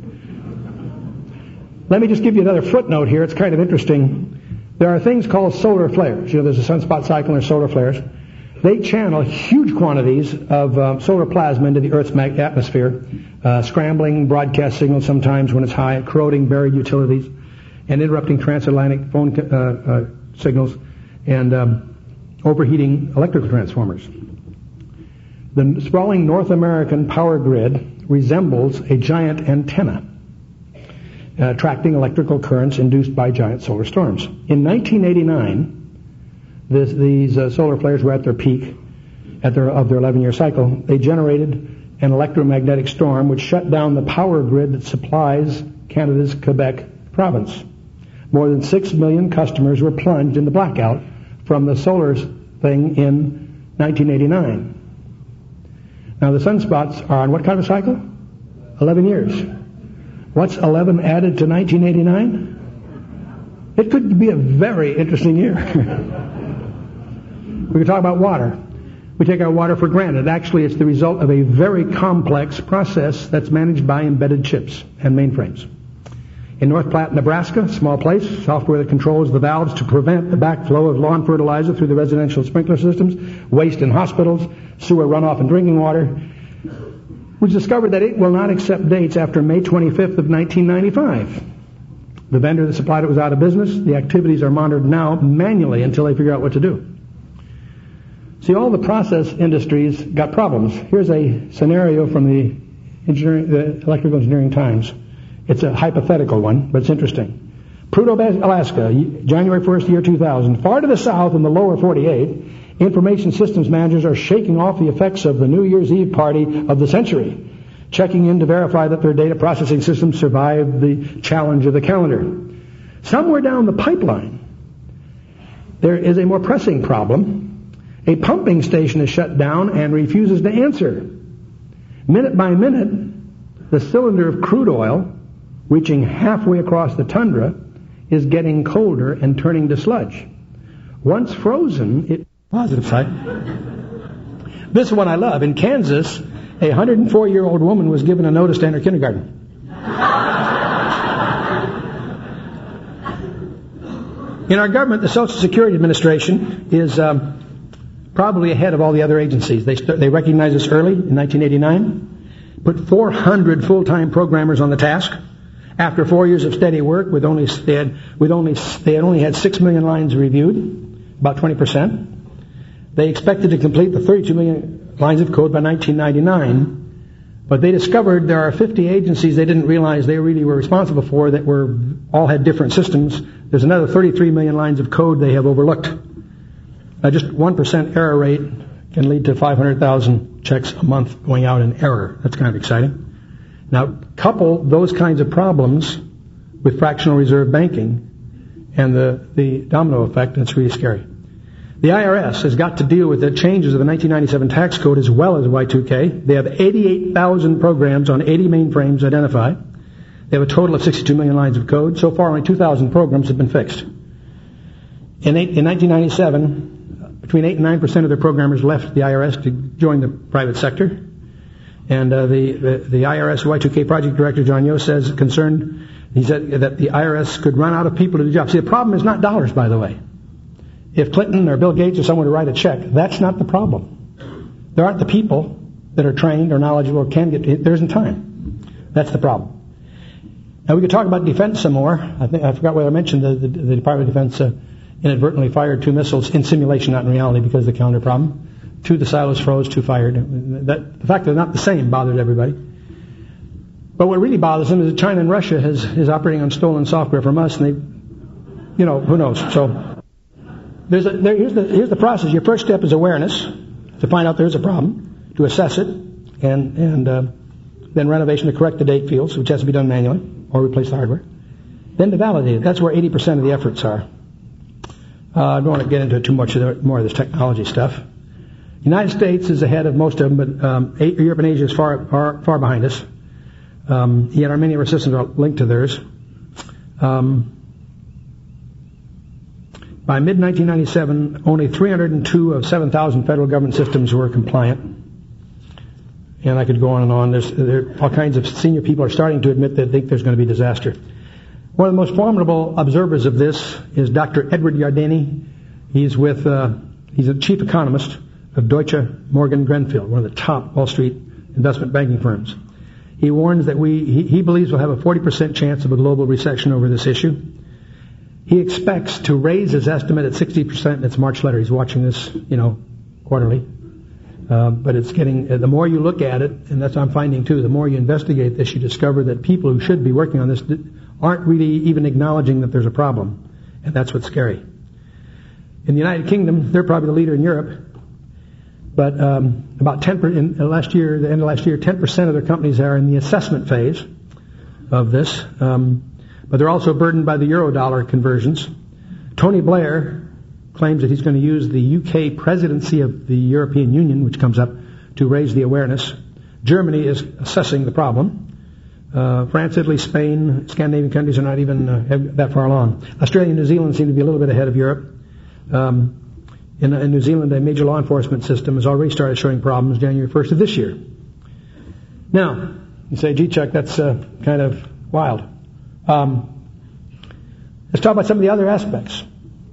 Let me just give you another footnote here. It's kind of interesting. There are things called solar flares. You know, there's a sunspot cycle and there's solar flares. They channel huge quantities of uh, solar plasma into the Earth's atmosphere, uh, scrambling broadcast signals sometimes when it's high, corroding buried utilities, and interrupting transatlantic phone uh, uh, signals, and um, overheating electrical transformers. The sprawling North American power grid resembles a giant antenna, uh, attracting electrical currents induced by giant solar storms. In nineteen eighty-nine, this, these uh, solar flares were at their peak at their, of their eleven-year cycle. They generated an electromagnetic storm which shut down the power grid that supplies Canada's Quebec province. More than six million customers were plunged into blackout from the solar thing in nineteen eighty-nine. Now the sunspots are on what kind of cycle? eleven years. What's eleven added to nineteen eighty-nine? It could be a very interesting year. We can talk about water. We take our water for granted. Actually, it's the result of a very complex process that's managed by embedded chips and mainframes. In North Platte, Nebraska, small place, software that controls the valves to prevent the backflow of lawn fertilizer through the residential sprinkler systems, waste in hospitals, sewer runoff and drinking water. We discovered that it will not accept dates after May twenty-fifth of nineteen ninety-five. The vendor that supplied it was out of business. The activities are monitored now manually until they figure out what to do. See, all the process industries got problems. Here's a scenario from the, engineering, the Electrical Engineering Times. It's a hypothetical one, but it's interesting. Prudhoe, Alaska, January first, year two thousand. Far to the south in the lower forty-eight, information systems managers are shaking off the effects of the New Year's Eve party of the century, checking in to verify that their data processing systems survived the challenge of the calendar. Somewhere down the pipeline, there is a more pressing problem. A pumping station is shut down and refuses to answer. Minute by minute, the cylinder of crude oil, reaching halfway across the tundra, is getting colder and turning to sludge. Once frozen, it... Positive side. This one I love. In Kansas, a one hundred four-year-old woman was given a notice to enter kindergarten. In our government, the Social Security Administration is... Um, probably ahead of all the other agencies. They st- they recognized this early in nineteen eighty-nine, put four hundred full-time programmers on the task. After four years of steady work, with only they had with only they had only had six million lines reviewed, about twenty percent. They expected to complete the thirty-two million lines of code by nineteen ninety-nine, but they discovered there are fifty agencies they didn't realize they really were responsible for that were all had different systems. There's another thirty-three million lines of code they have overlooked. Now, just one percent error rate can lead to five hundred thousand checks a month going out in error. That's kind of exciting. Now, couple those kinds of problems with fractional reserve banking and the, the domino effect, and it's really scary. The I R S has got to deal with the changes of the nineteen ninety-seven tax code as well as Y two K. They have eighty-eight thousand programs on eighty mainframes identified. They have a total of sixty-two million lines of code. So far, only two thousand programs have been fixed. In, eight, in nineteen ninety-seven, between eight and nine percent of their programmers left the I R S to join the private sector. And uh, the, the the I R S Y two K project director, John Yo, says concerned, he said that the I R S could run out of people to do jobs. See, the problem is not dollars, by the way. If Clinton or Bill Gates or someone to write a check, that's not the problem. There aren't the people that are trained or knowledgeable or can get, there isn't time. That's the problem. Now we could talk about defense some more. I think I forgot whether I mentioned the, the, the Department of Defense uh, inadvertently fired two missiles in simulation, not in reality, because of the calendar problem. Two, the silos froze, two fired. That, the fact they're not the same bothers everybody. But what really bothers them is that China and Russia has, is operating on stolen software from us, and they, you know, who knows. So there's a, there, here's, the, here's the process. Your first step is awareness, to find out there's a problem, to assess it, and, and uh, then renovation to correct the date fields, which has to be done manually, or replace the hardware. Then to validate it. That's where eighty percent of the efforts are. Uh, I don't want to get into too much of the, more of this technology stuff. The United States is ahead of most of them, but um, Europe and Asia is far, far, far behind us. Um, yet our many of our systems are linked to theirs. Um, By mid nineteen ninety-seven, only three hundred two of seven thousand federal government systems were compliant. And I could go on and on. There's, there, all kinds of senior people are starting to admit they think there's going to be disaster. One of the most formidable observers of this is Doctor Edward Yardeni. He's with, uh, he's a chief economist of Deutsche Morgan Grenfell, one of the top Wall Street investment banking firms. He warns that we, he, he believes we'll have a forty percent chance of a global recession over this issue. He expects to raise his estimate at sixty percent in its March letter. He's watching this, you know, quarterly. Uh, but it's getting, uh, the more you look at it, and that's what I'm finding too, the more you investigate this, you discover that people who should be working on this aren't really even acknowledging that there's a problem. And that's what's scary. In the United Kingdom, they're probably the leader in Europe. But um, about ten percent, in last year, the end of last year, ten percent of their companies are in the assessment phase of this. Um, but they're also burdened by the euro-dollar conversions. Tony Blair claims that he's going to use the U K presidency of the European Union, which comes up, to raise the awareness. Germany is assessing the problem. Uh, France, Italy, Spain, Scandinavian countries are not even uh, that far along. Australia and New Zealand seem to be a little bit ahead of Europe. Um, in, in New Zealand, a major law enforcement system has already started showing problems January first of this year. Now, you say, gee, Chuck, that's uh, kind of wild. Um, let's talk about some of the other aspects.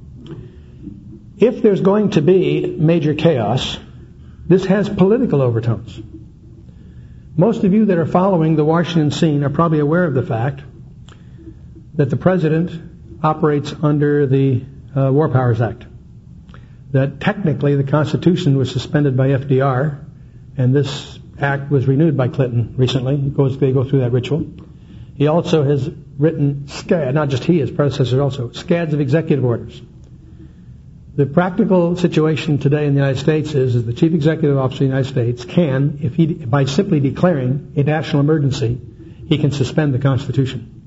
If there's going to be major chaos, this has political overtones. Most of you that are following the Washington scene are probably aware of the fact that the president operates under the uh, War Powers Act. That technically the Constitution was suspended by F D R, and this act was renewed by Clinton recently. It goes, they go through that ritual. He also has written, scads, not just he, his predecessor also, scads of executive orders. The practical situation today in the United States is, is the Chief Executive Officer of the United States can, if he, by simply declaring a national emergency, he can suspend the Constitution.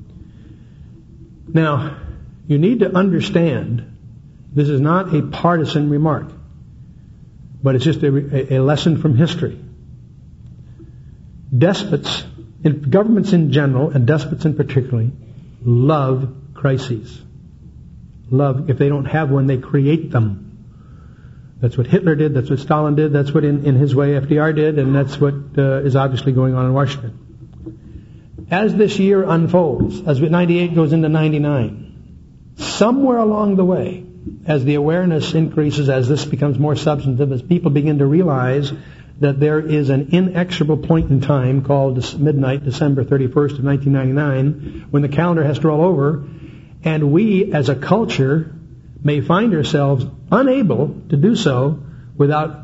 Now, you need to understand, this is not a partisan remark, but it's just a, a lesson from history. Despots, in, governments in general, and despots in particular, love crises. Love, if they don't have one, they create them. That's what Hitler did, that's what Stalin did, that's what in, in his way F D R did, and that's what uh, is obviously going on in Washington. As this year unfolds, as ninety-eight goes into ninety-nine, somewhere along the way, as the awareness increases, as this becomes more substantive, as people begin to realize that there is an inexorable point in time called midnight, December thirty-first of nineteen ninety-nine, when the calendar has to roll over, and we, as a culture, may find ourselves unable to do so without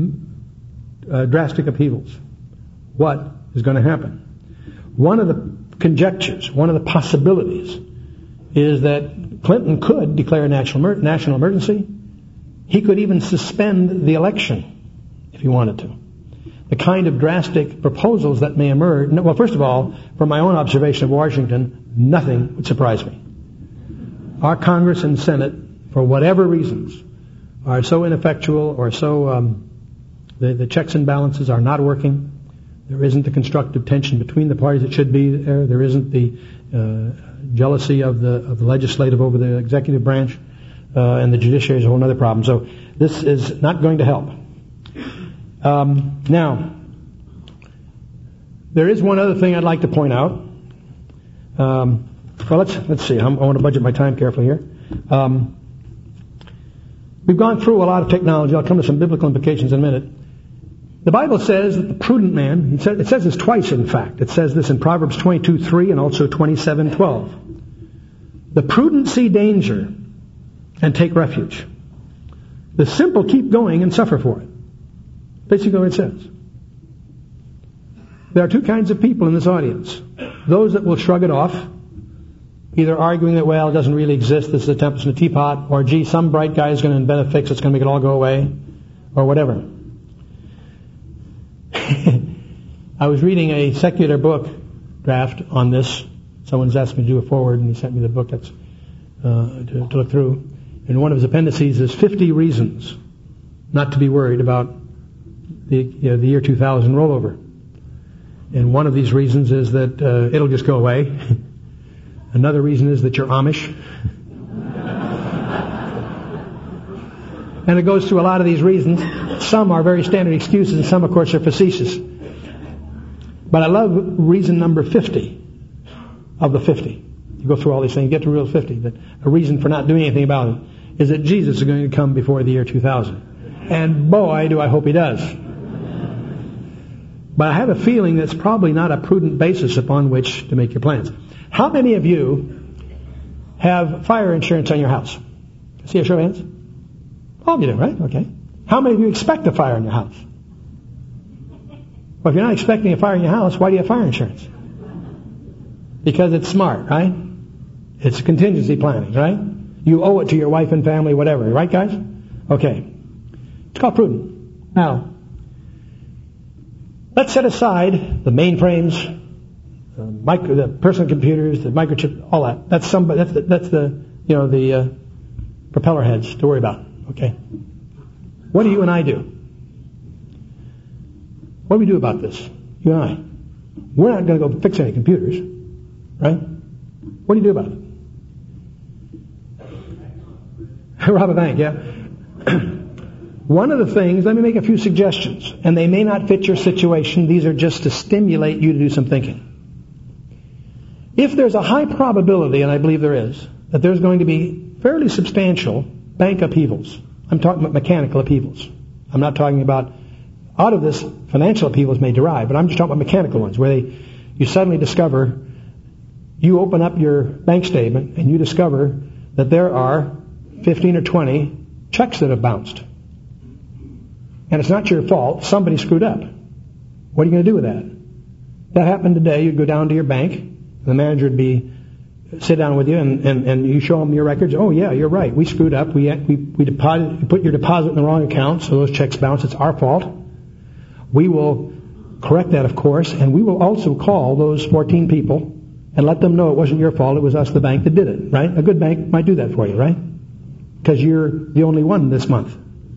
uh, drastic upheavals. What is going to happen? One of the conjectures, one of the possibilities, is that Clinton could declare a national national emergency. He could even suspend the election if he wanted to. The kind of drastic proposals that may emerge. Well, first of all, from my own observation of Washington, nothing would surprise me. Our Congress and Senate, for whatever reasons, are so ineffectual or so um, the, the checks and balances are not working. There isn't the constructive tension between the parties that should be there. There isn't the uh, jealousy of the of the legislative over the executive branch, uh, and the judiciary is a whole other problem. So this is not going to help. Um, now, there is one other thing I'd like to point out. Um, Well, let's let's see. I'm, I want to budget my time carefully here. Um, we've gone through a lot of technology. I'll come to some biblical implications in a minute. The Bible says that the prudent man, it says, it says this twice, in fact. It says this in Proverbs twenty-two three and also twenty-seven twelve. The prudent see danger and take refuge. The simple keep going and suffer for it. Basically what it says. There are two kinds of people in this audience. Those that will shrug it off, either arguing that, well, it doesn't really exist, this is a tempest in a teapot, or, gee, some bright guy is going to invent a fix that's going to make it all go away, or whatever. I was reading a secular book draft on this. Someone's asked me to do a forward, and he sent me the book that's uh, to, to look through. And one of his appendices is fifty reasons not to be worried about the, you know, the year two thousand rollover. And one of these reasons is that uh, it'll just go away. Another reason is that you're Amish. And it goes through a lot of these reasons. Some are very standard excuses, and some, of course, are facetious. But I love reason number fifty of the fifty. You go through all these things, you get to rule fifty. That a reason for not doing anything about it is that Jesus is going to come before the year two thousand. And boy, do I hope he does. But I have a feeling that's probably not a prudent basis upon which to make your plans. How many of you have fire insurance on your house? See a show of hands? All of you do, right? Okay. How many of you expect a fire in your house? Well, if you're not expecting a fire in your house, why do you have fire insurance? Because it's smart, right? It's contingency planning, right? You owe it to your wife and family, whatever, right, guys? Okay. It's called prudent. Now, let's set aside the mainframes, the, micro, the personal computers, the microchip, all that. That's somebody. That's the, that's the you know the uh, propeller heads to worry about. Okay. What do you and I do? What do we do about this? You and I. We're not going to go fix any computers, right? What do you do about it? Rob a bank, yeah. One of the things, let me make a few suggestions, and they may not fit your situation. These are just to stimulate you to do some thinking. If there's a high probability, and I believe there is, that there's going to be fairly substantial bank upheavals. I'm talking about mechanical upheavals. I'm not talking about, out of this, financial upheavals may derive, but I'm just talking about mechanical ones, where they, you suddenly discover, you open up your bank statement, and you discover that there are fifteen or twenty checks that have bounced. And it's not your fault. Somebody screwed up. What are you going to do with that? That happened today. You'd go down to your bank. And the manager would be sit down with you, and, and, and you show them your records. Oh, yeah, you're right. We screwed up. We we we deposit, we put your deposit in the wrong account, so those checks bounced. It's our fault. We will correct that, of course, and we will also call those fourteen people and let them know it wasn't your fault. It was us, the bank, that did it. Right? A good bank might do that for you, right? Because you're the only one this month.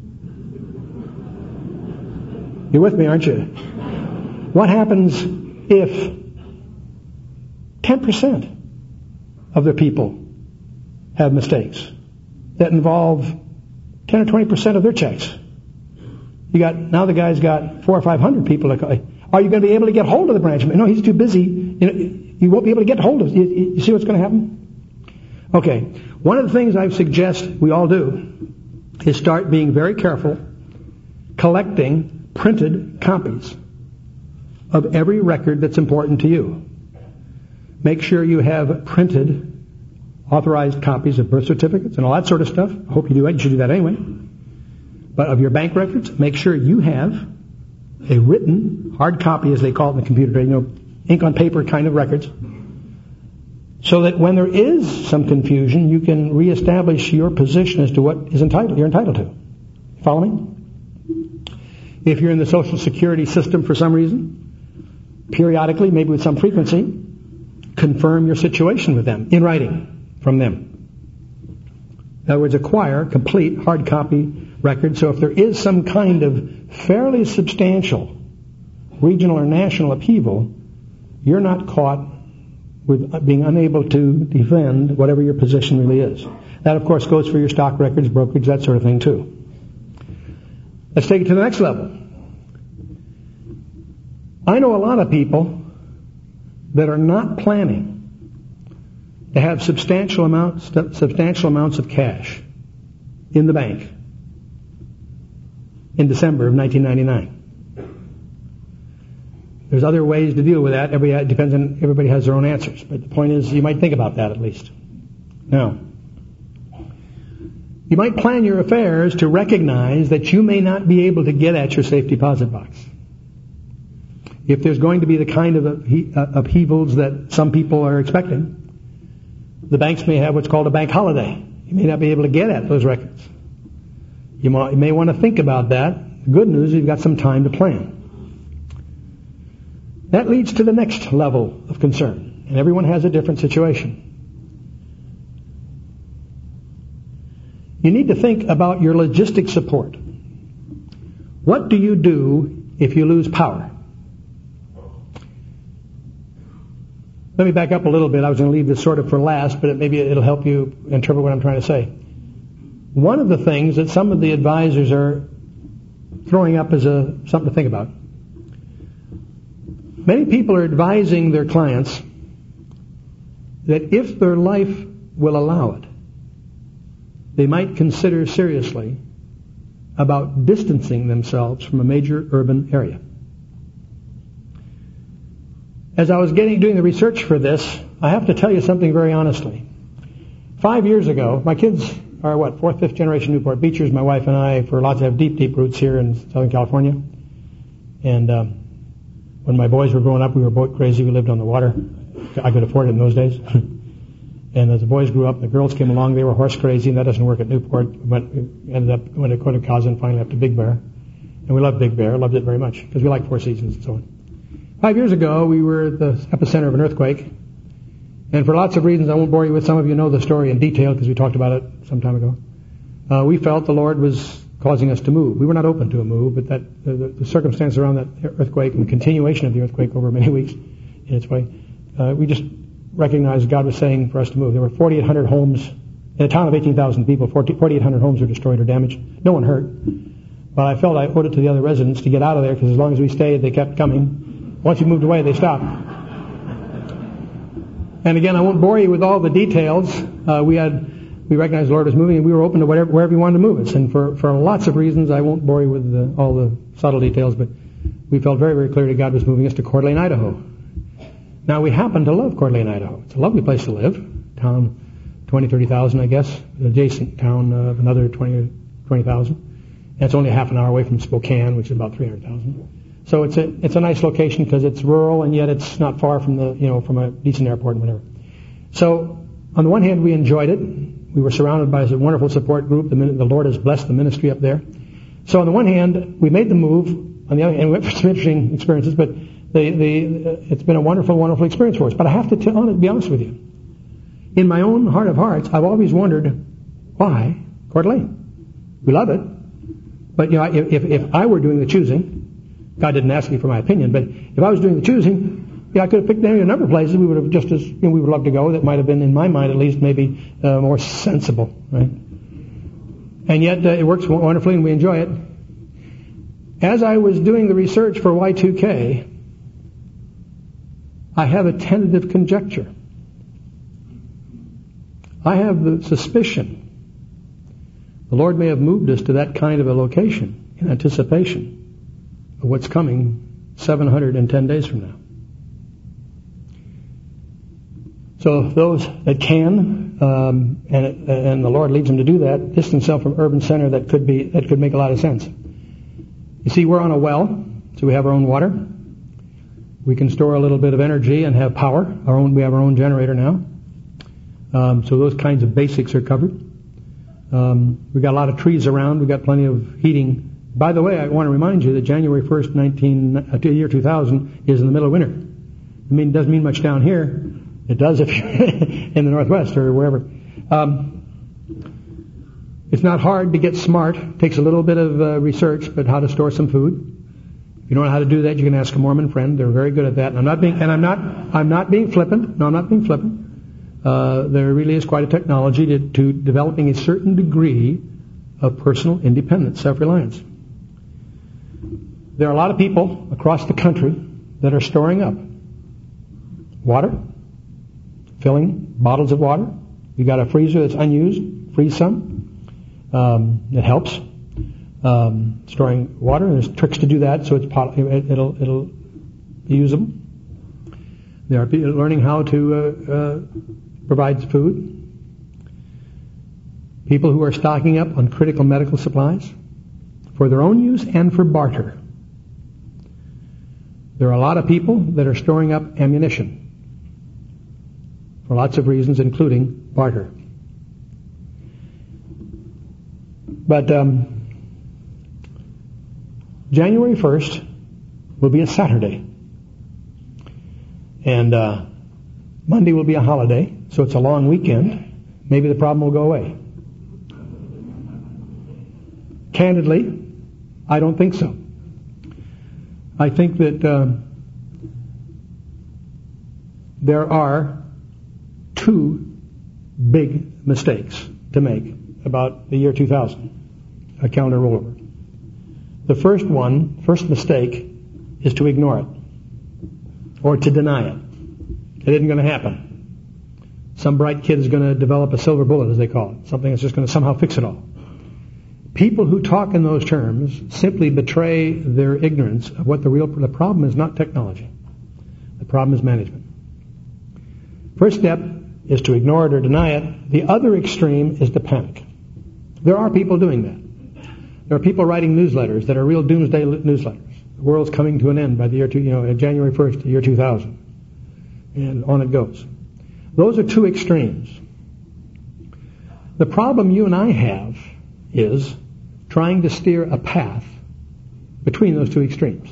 You're with me, aren't you? What happens if ten percent of the people have mistakes that involve ten or twenty percent of their checks? You got, now the guy's got four or five hundred people. That, are you going to be able to get hold of the branch? No, he's too busy. You know, you won't be able to get hold of it. You, you see what's going to happen? Okay. One of the things I suggest we all do is start being very careful collecting printed copies of every record that's important to you. Make sure you have printed, authorized copies of birth certificates and all that sort of stuff. I hope you do it. You should do that anyway. But of your bank records, make sure you have a written, hard copy, as they call it in the computer trade, you know, ink on paper kind of records, so that when there is some confusion, you can reestablish your position as to what is entitled you're entitled to. Follow me? If you're in the Social Security system for some reason, periodically, maybe with some frequency, confirm your situation with them, in writing, from them. In other words, acquire complete hard copy record, so if there is some kind of fairly substantial regional or national upheaval, you're not caught with being unable to defend whatever your position really is. That, of course, goes for your stock records, brokerage, that sort of thing, too. Let's take it to the next level. I know a lot of people that are not planning to have substantial amounts, substantial amounts of cash in the bank in December of nineteen ninety-nine. There's other ways to deal with that. Every it depends on everybody has their own answers. But the point is, you might think about that at least. Now, you might plan your affairs to recognize that you may not be able to get at your safe deposit box. If there's going to be the kind of upheavals that some people are expecting, the banks may have what's called a bank holiday. You may not be able to get at those records. You may want to think about that. The good news is you've got some time to plan. That leads to the next level of concern, and everyone has a different situation. You need to think about your logistic support. What do you do if you lose power? Let me back up a little bit. I was going to leave this sort of for last, but it, maybe it'll help you interpret what I'm trying to say. one of the things that some of the advisors are throwing up as a something to think about. Many people are advising their clients that if their life will allow it, they might consider seriously about distancing themselves from a major urban area. As I was getting doing the research for this, I have to tell you something very honestly. Five years ago, my kids are what, fourth, fifth generation Newport Beachers, my wife and I, for lots of deep, deep roots here in Southern California. And um, when my boys were growing up, we were boat crazy. We lived on the water. I could afford it in those days. And as the boys grew up, the girls came along. They were horse crazy, and that doesn't work at Newport. We went, we ended up going to Cortacasa and finally up to Big Bear. And we loved Big Bear, loved it very much, because we like Four Seasons and so on. Five years ago, we were at the epicenter of an earthquake. And for lots of reasons, I won't bore you with. Some of you know the story in detail because we talked about it some time ago. Uh, we felt the Lord was causing us to move. We were not open to a move, but that the, the circumstances around that earthquake and the continuation of the earthquake over many weeks in its way, uh, we just recognized God was saying for us to move. There were forty-eight hundred homes in a town of eighteen thousand people. forty-eight hundred homes were destroyed or damaged. No one hurt. But I felt I owed it to the other residents to get out of there because as long as we stayed, they kept coming. Once you moved away, they stopped. And again, I won't bore you with all the details. Uh, we had, we recognized the Lord was moving, and we were open to whatever, wherever He wanted to move us. And for, for lots of reasons, I won't bore you with the, all the subtle details, but we felt very, very clearly God was moving us to Coeur d'Alene, Idaho. Now, we happen to love Coeur d'Alene, Idaho. It's a lovely place to live. Town, twenty, thirty thousand, I guess. An adjacent town of another twenty, twenty thousand. And it's only a half an hour away from Spokane, which is about three hundred thousand. So it's a it's a nice location because it's rural and yet it's not far from the you know from a decent airport and whatever. So on the one hand, we enjoyed it. We were surrounded by a wonderful support group. The, the Lord has blessed the ministry up there. So on the one hand, we made the move. On the other hand, we went for some interesting experiences, but the the it's been a wonderful, wonderful experience for us. But I have to tell, be honest with you. In my own heart of hearts, I've always wondered why Coeur d'Alene. We love it, but you know, if if I were doing the choosing. God didn't ask me for my opinion, but if I was doing the choosing, yeah, I could have picked any number of places. We would have just as you know, we would love to go. That might have been, in my mind at least, maybe uh, more sensible, right? And yet uh, it works wonderfully, and we enjoy it. As I was doing the research for Y two K, I have a tentative conjecture. I have the suspicion the Lord may have moved us to that kind of a location in anticipation of what's coming seven hundred ten days from now. So those that can, um, and and the Lord leads them to do that, distance themselves from urban center, that could be that could make a lot of sense. You see, we're on a well, so we have our own water. We can store a little bit of energy and have power. Our own, we have our own generator now. Um, so those kinds of basics are covered. Um, we've got a lot of trees around. We've got plenty of heating. By the way, I want to remind you that January first, nineteen, uh, year two thousand is in the middle of winter. I mean, it doesn't mean much down here. It does if you're in the Northwest or wherever. Um, it's not hard to get smart. It takes a little bit of uh, research, but how to store some food. If you don't know how to do that, you can ask a Mormon friend. They're very good at that. And I'm not being, and I'm not, I'm not being flippant. No, I'm not being flippant. Uh, there really is quite a technology to, to developing a certain degree of personal independence, self-reliance. There are a lot of people across the country that are storing up water, filling bottles of water. You've got a freezer that's unused, freeze some. Um, it helps. Um, storing water, there's tricks to do that, so it's pot- it, it'll it'll be usable. There are people learning how to uh, uh, provide food. People who are stocking up on critical medical supplies for their own use and for barter. There are a lot of people that are storing up ammunition for lots of reasons, including barter. But um, January first will be a Saturday, and uh, Monday will be a holiday, so it's a long weekend. Maybe the problem will go away. Candidly, I don't think so. I think that uh, there are two big mistakes to make about the year two thousand, a calendar rollover. The first one, first mistake, is to ignore it or to deny it. It isn't going to happen. Some bright kid is going to develop a silver bullet, as they call it, something that's just going to somehow fix it all. People who talk in those terms simply betray their ignorance of what the real the problem is. Not technology. The problem is management. First step is to ignore it or deny it. The other extreme is to panic. There are people doing that. There are people writing newsletters that are real doomsday newsletters. The world's coming to an end by the year two, you know, January first, the year two thousand, and on it goes. Those are two extremes. The problem you and I have is trying to steer a path between those two extremes.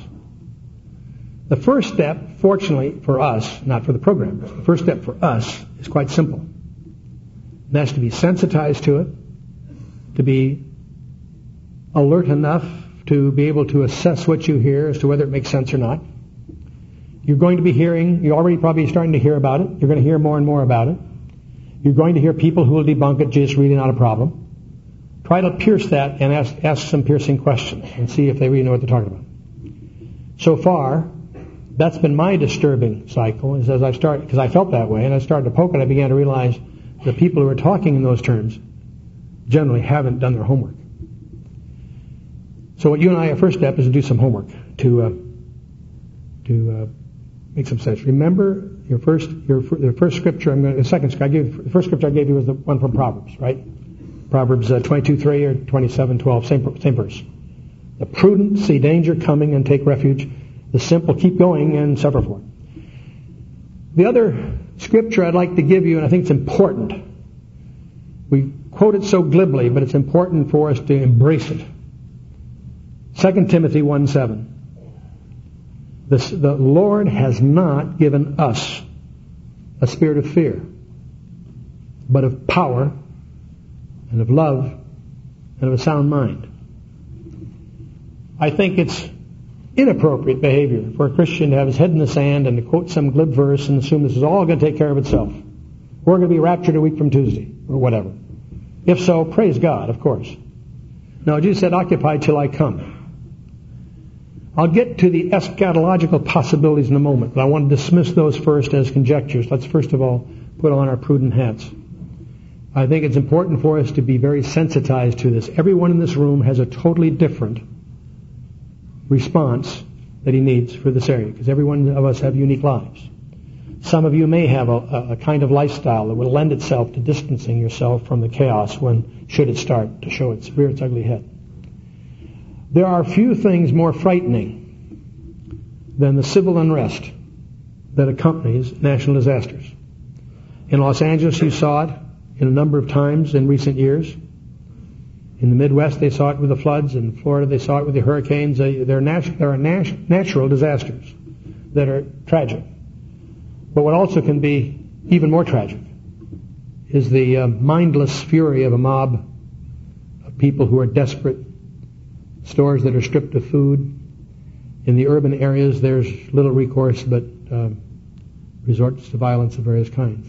The first step, fortunately for us, not for the programmers, the first step for us is quite simple. And that's to be sensitized to it, to be alert enough to be able to assess what you hear as to whether it makes sense or not. You're going to be hearing, you're already probably starting to hear about it. You're going to hear more and more about it. You're going to hear people who will debunk it, just really not a problem. Try to pierce that and ask, ask some piercing questions and see if they really know what they're talking about. So far, that's been my disturbing cycle, is as I started, because I felt that way, and I started to poke it, I began to realize the people who are talking in those terms generally haven't done their homework. So what you and I, our first step is to do some homework, to uh, to uh, make some sense. Remember your first your the first scripture. I'm going to, the second I gave the first scripture I gave you was the one from Proverbs, right? Proverbs uh, twenty-two three or twenty-seven twelve, same same verse. The prudent see danger coming and take refuge. The simple keep going and suffer for it. The other scripture I'd like to give you, and I think it's important. We quote it so glibly, but it's important for us to embrace it. Second Timothy one seven. This, the Lord has not given us a spirit of fear, but of power and of love and of a sound mind. I think it's inappropriate behavior for a Christian to have his head in the sand and to quote some glib verse and assume this is all going to take care of itself. We're going to be raptured a week from Tuesday, or whatever. If so, praise God, of course. No, Jesus said, occupy till I come. I'll get to the eschatological possibilities in a moment, but I want to dismiss those first as conjectures. Let's first of all put on our prudent hats. I think it's important for us to be very sensitized to this. Everyone in this room has a totally different response that he needs for this area, because every one of us have unique lives. Some of you may have a, a kind of lifestyle that will lend itself to distancing yourself from the chaos when, should it start to show its rear its ugly head. There are few things more frightening than the civil unrest that accompanies national disasters. In Los Angeles, you saw it in a number of times in recent years. In the Midwest, they saw it with the floods. In Florida, they saw it with the hurricanes. There are, nat- there are nat- natural disasters that are tragic. But what also can be even more tragic is the uh, mindless fury of a mob of people who are desperate, stores that are stripped of food. In the urban areas, there's little recourse but uh, resorts to violence of various kinds.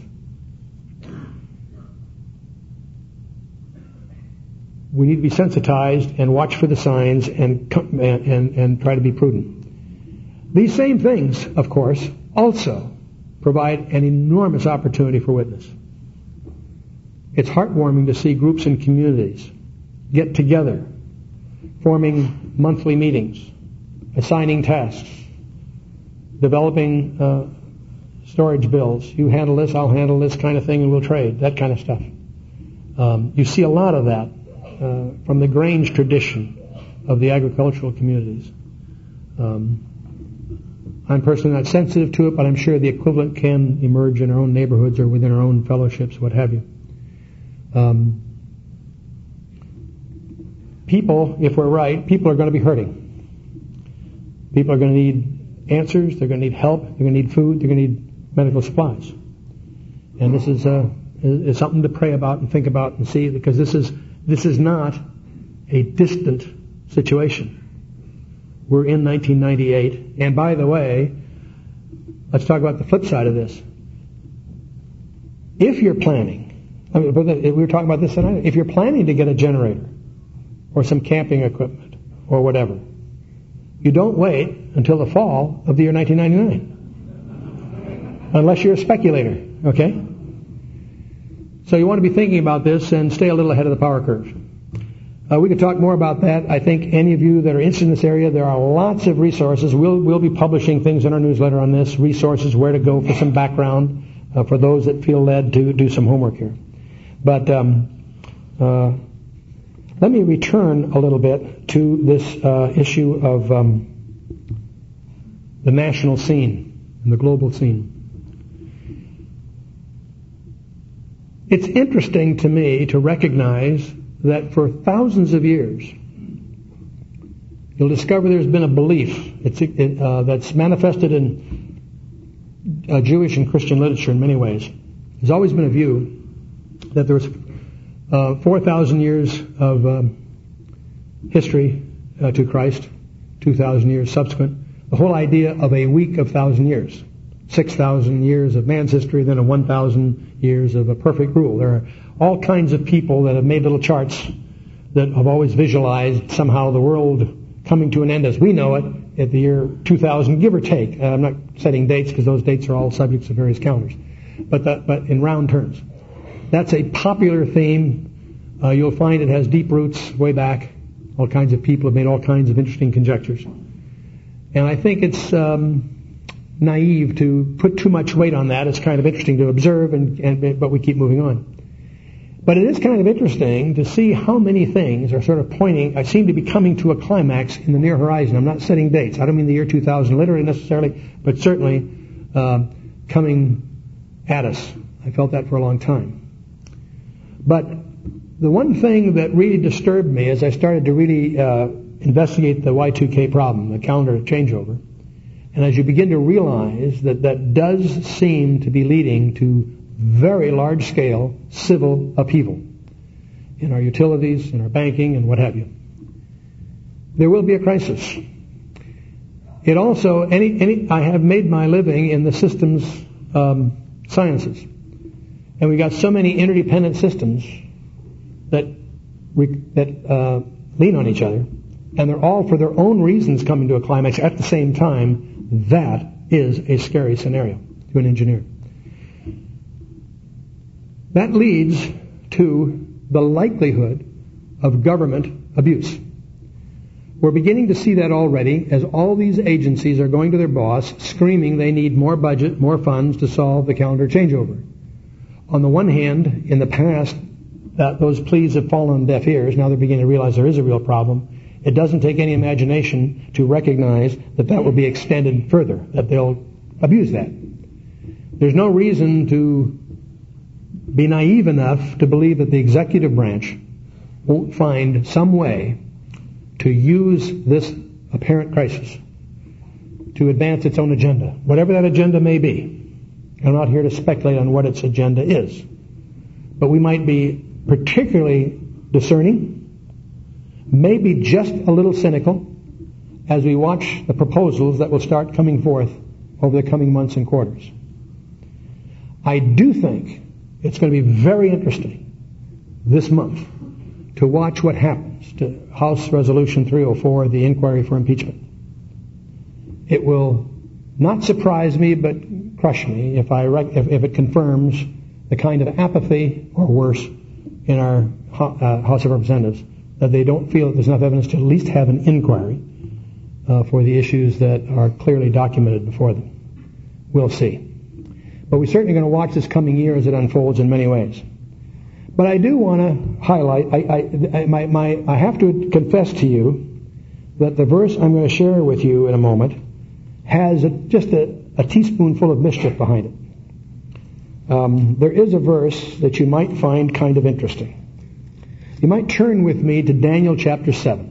We need to be sensitized and watch for the signs and, and, and, and try to be prudent. These same things, of course, also provide an enormous opportunity for witness. It's heartwarming to see groups and communities get together, forming monthly meetings, assigning tasks, developing uh, storage bills. You handle this, I'll handle this kind of thing, and we'll trade, that kind of stuff. Um, you see a lot of that uh, from the Grange tradition of the agricultural communities. Um, I'm personally not sensitive to it, but I'm sure the equivalent can emerge in our own neighborhoods or within our own fellowships, what have you. Um, people, if we're right, people are going to be hurting. People are going to need answers, they're going to need help, they're going to need food, they're going to need medical supplies. And this is, uh, is something to pray about and think about and see, because this is, this is not a distant situation. We're in nineteen ninety-eight, and by the way, let's talk about the flip side of this. If you're planning I mean, but we were talking about this tonight. If you're planning to get a generator or some camping equipment or whatever, you don't wait until the fall of the year nineteen ninety-nine. Unless you're a speculator, okay? So you want to be thinking about this and stay a little ahead of the power curve. Uh, we could talk more about that. I think any of you that are interested in this area, there are lots of resources. We'll, we'll be publishing things in our newsletter on this, resources, where to go for some background, uh, for those that feel led to do some homework here. But um, uh, let me return a little bit to this uh, issue of um, the national scene and the global scene. It's interesting to me to recognize that for thousands of years, you'll discover there's been a belief it's, it, uh, that's manifested in uh, Jewish and Christian literature in many ways. There's always been a view that there was uh, four thousand years of um, history uh, to Christ, two thousand years subsequent. The whole idea of a week of thousand years, six thousand years of man's history, then a one thousand years of a perfect rule. There are all kinds of people that have made little charts that have always visualized somehow the world coming to an end as we know it at the year two thousand, give or take. Uh, I'm not setting dates because those dates are all subjects of various calendars, but that, but in round terms. That's a popular theme. Uh, you'll find it has deep roots way back. All kinds of people have made all kinds of interesting conjectures. And I think it's um, naive to put too much weight on that. It's kind of interesting to observe, and, and but we keep moving on. But it is kind of interesting to see how many things are sort of pointing, I seem to be coming to a climax in the near horizon. I'm not setting dates. I don't mean the year two thousand literally necessarily, but certainly uh, coming at us. I felt that for a long time. But the one thing that really disturbed me as I started to really uh, investigate the Y two K problem, the calendar changeover, and as you begin to realize that that does seem to be leading to very large-scale civil upheaval in our utilities, in our banking, and what have you. There will be a crisis. It also, any, any, I have made my living in the systems um, sciences, and we got so many interdependent systems that we, that uh, lean on each other, and they're all for their own reasons coming to a climax at the same time. That is a scary scenario to an engineer. That leads to the likelihood of government abuse. We're beginning to see that already as all these agencies are going to their boss screaming they need more budget, more funds to solve the calendar changeover. On the one hand, in the past, that those pleas have fallen on deaf ears. Now they're beginning to realize there is a real problem. It doesn't take any imagination to recognize that that will be extended further, that they'll abuse that. There's no reason to be naive enough to believe that the executive branch won't find some way to use this apparent crisis to advance its own agenda, whatever that agenda may be. I'm not here to speculate on what its agenda is, but we might be particularly discerning, maybe just a little cynical, as we watch the proposals that will start coming forth over the coming months and quarters. I do think it's going to be very interesting this month to watch what happens to House Resolution three oh four, the inquiry for impeachment. It will not surprise me, but crush me if I rec- if, if it confirms the kind of apathy, or worse, in our uh, House of Representatives, that they don't feel that there's enough evidence to at least have an inquiry uh, for the issues that are clearly documented before them. We'll see. But we're certainly going to watch this coming year as it unfolds in many ways. But I do want to highlight, I, I, I, my, my, I have to confess to you that the verse I'm going to share with you in a moment has a, just a, a teaspoonful of mischief behind it. Um, there is a verse that you might find kind of interesting. You might turn with me to Daniel chapter seven.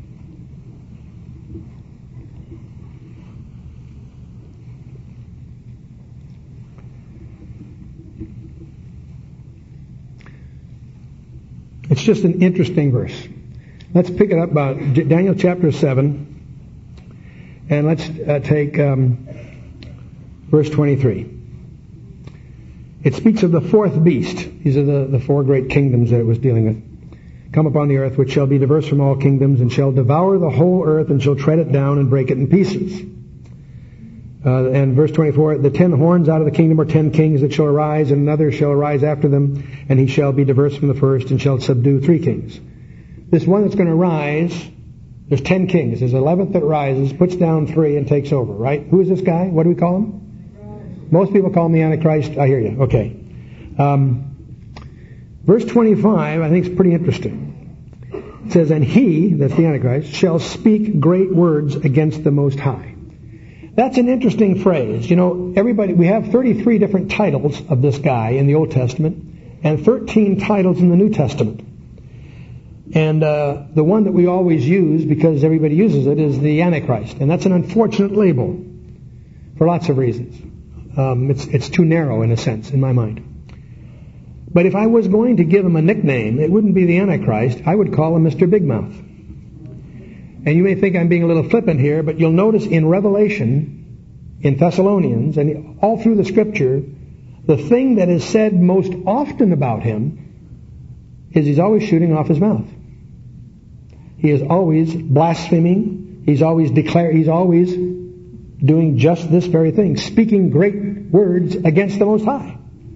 It's just an interesting verse. Let's pick it up about Daniel chapter seven, and let's uh, take um, verse twenty-three. It speaks of the fourth beast. These are the, the four great kingdoms that it was dealing with. Come upon the earth, which shall be diverse from all kingdoms, and shall devour the whole earth, and shall tread it down and break it in pieces. Uh, and verse twenty-four, the ten horns out of the kingdom are ten kings that shall arise, and another shall arise after them, and he shall be diverse from the first, and shall subdue three kings. This one that's going to rise, there's ten kings. There's eleventh that rises, puts down three, and takes over, right? Who is this guy? What do we call him? Most people call him the Antichrist. I hear you. Okay. Um, verse twenty-five, I think is pretty interesting. It says, and he, that's the Antichrist, shall speak great words against the Most High. That's an interesting phrase. You know, everybody, we have thirty-three different titles of this guy in the Old Testament and thirteen titles in the New Testament. And uh, the one that we always use, because everybody uses it, is the Antichrist. And that's an unfortunate label for lots of reasons. Um, it's, it's too narrow, in a sense, in my mind. But if I was going to give him a nickname, it wouldn't be the Antichrist. I would call him Mister Big Mouth. And you may think I'm being a little flippant here, but you'll notice in Revelation, in Thessalonians, and all through the Scripture, the thing that is said most often about him is he's always shooting off his mouth. He is always blaspheming. He's always declare. He's always doing just this very thing, speaking great words against the Most High.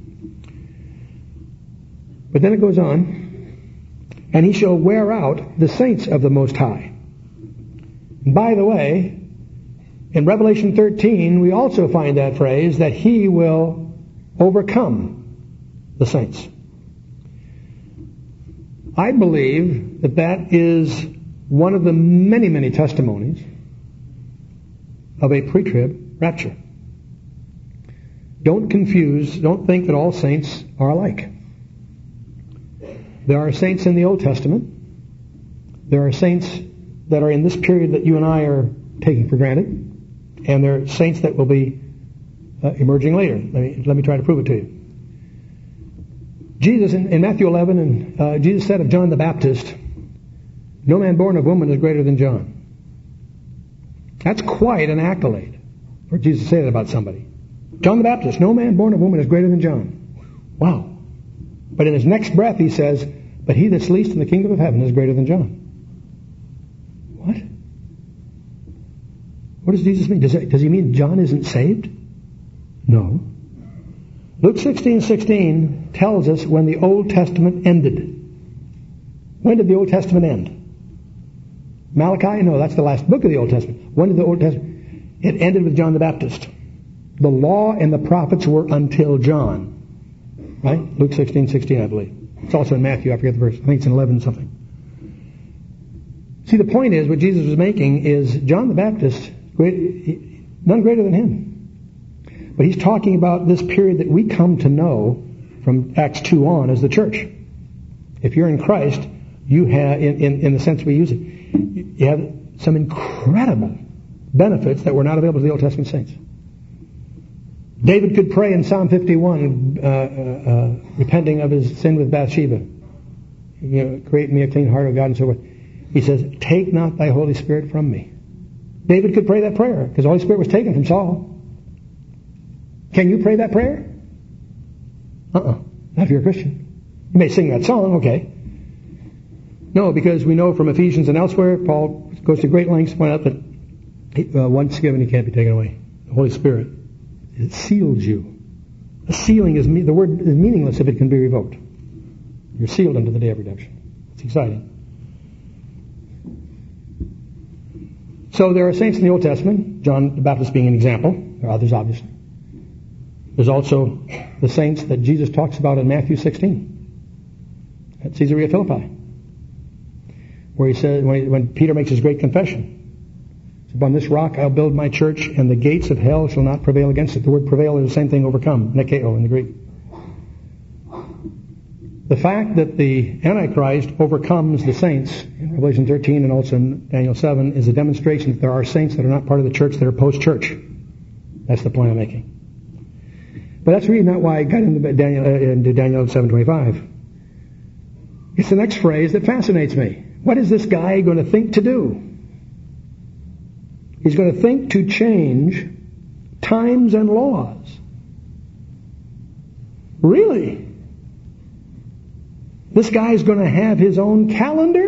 But then it goes on, and he shall wear out the saints of the Most High. And by the way, in Revelation thirteen, we also find that phrase that he will overcome the saints. I believe that that is one of the many, many testimonies of a pre-trib rapture. Don't confuse, don't think that all saints are alike. There are saints in the Old Testament. There are saints that are in this period that you and I are taking for granted. And there are saints that will be uh, emerging later. Let me, let me try to prove it to you. Jesus, in, in Matthew eleven, and uh, Jesus said of John the Baptist, no man born of woman is greater than John. That's quite an accolade for Jesus to say that about somebody. John the Baptist, no man born of woman is greater than John. Wow. But in his next breath he says, but he that's least in the kingdom of heaven is greater than John. What? What does Jesus mean? Does, it, does he mean John isn't saved? No. Luke sixteen sixteen tells us when the Old Testament ended. When did the Old Testament end? Malachi? No, that's the last book of the Old Testament. When did the Old Testament? It ended with John the Baptist. The law and the prophets were until John. Right? Luke sixteen sixteen, I believe. It's also in Matthew. I forget the verse. I think it's in eleven something. See, the point is, what Jesus was making is John the Baptist, great, none greater than him. But he's talking about this period that we come to know from Acts two on as the church. If you're in Christ, you have, in, in, in the sense we use it, you have some incredible benefits that were not available to the Old Testament saints. David could pray in Psalm fifty-one, uh, uh, uh, repenting of his sin with Bathsheba. You know, create in me a clean heart, O God, and so forth. He says, take not thy Holy Spirit from me. David could pray that prayer because the Holy Spirit was taken from Saul. Can you pray that prayer? Uh-uh. Not if you're a Christian. You may sing that song, okay. No, because we know from Ephesians and elsewhere, Paul goes to great lengths to point out that he, uh, once given, he can't be taken away. The Holy Spirit, it seals you. A sealing is, the word is meaningless if it can be revoked. You're sealed unto the day of redemption. It's exciting. So there are saints in the Old Testament, John the Baptist being an example. There are others, obviously. There's also the saints that Jesus talks about in Matthew sixteen at Caesarea Philippi, where he says, when, he, when Peter makes his great confession, upon this rock I'll build my church, and the gates of hell shall not prevail against it. The word prevail is the same thing, overcome, nekeo in the Greek. The fact that the Antichrist overcomes the saints in Revelation thirteen and also in Daniel seven is a demonstration that there are saints that are not part of the church that are post-church. That's the point I'm making. But that's really not why I got into Daniel, uh, into Daniel seven twenty-five. It's the next phrase that fascinates me. What is this guy going to think to do? He's going to think to change times and laws. Really? This guy's going to have his own calendar?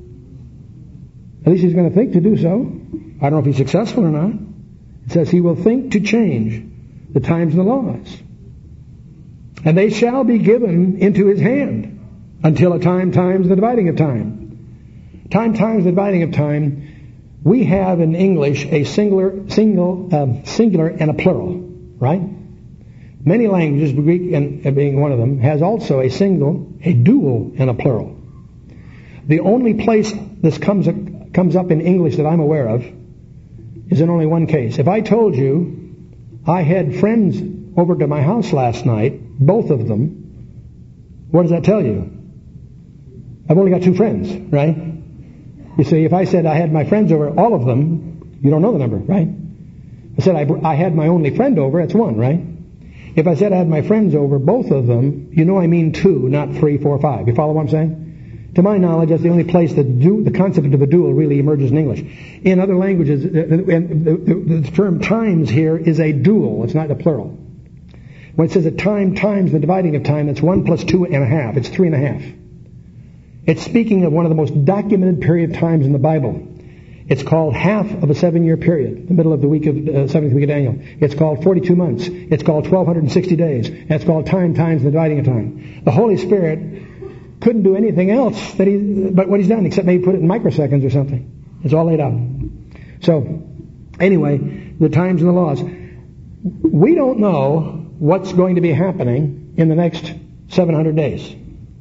At least he's going to think to do so. I don't know if he's successful or not. It says he will think to change the times and the laws. And they shall be given into his hand until a time times the dividing of time. Time times the dividing of time. We have in English a singular, single, uh, singular and a plural, right? Many languages, Greek and, uh, being one of them, has also a single, a dual, and a plural. The only place this comes comes up in English that I'm aware of is in only one case. If I told you I had friends over to my house last night, both of them, what does that tell you? I've only got two friends, right? You see, if I said I had my friends over, all of them, you don't know the number, right? I said I, I had my only friend over, that's one, right? If I said I had my friends over, both of them, you know I mean two, not three, four, five. You follow what I'm saying? To my knowledge, that's the only place that du- the concept of a dual really emerges in English. In other languages, the, the, the term times here is a dual, it's not a plural. When it says a time times the dividing of time, that's one plus two and a half. It's three and a half. It's speaking of one of the most documented period of times in the Bible. It's called half of a seven-year period, the middle of the week of uh, seventh week of Daniel. It's called forty-two months. It's called twelve sixty days. And it's called time times the dividing of time. The Holy Spirit couldn't do anything else that he, but what he's done, except maybe put it in microseconds or something. It's all laid out. So, anyway, the times and the laws. We don't know what's going to be happening in the next seven hundred days.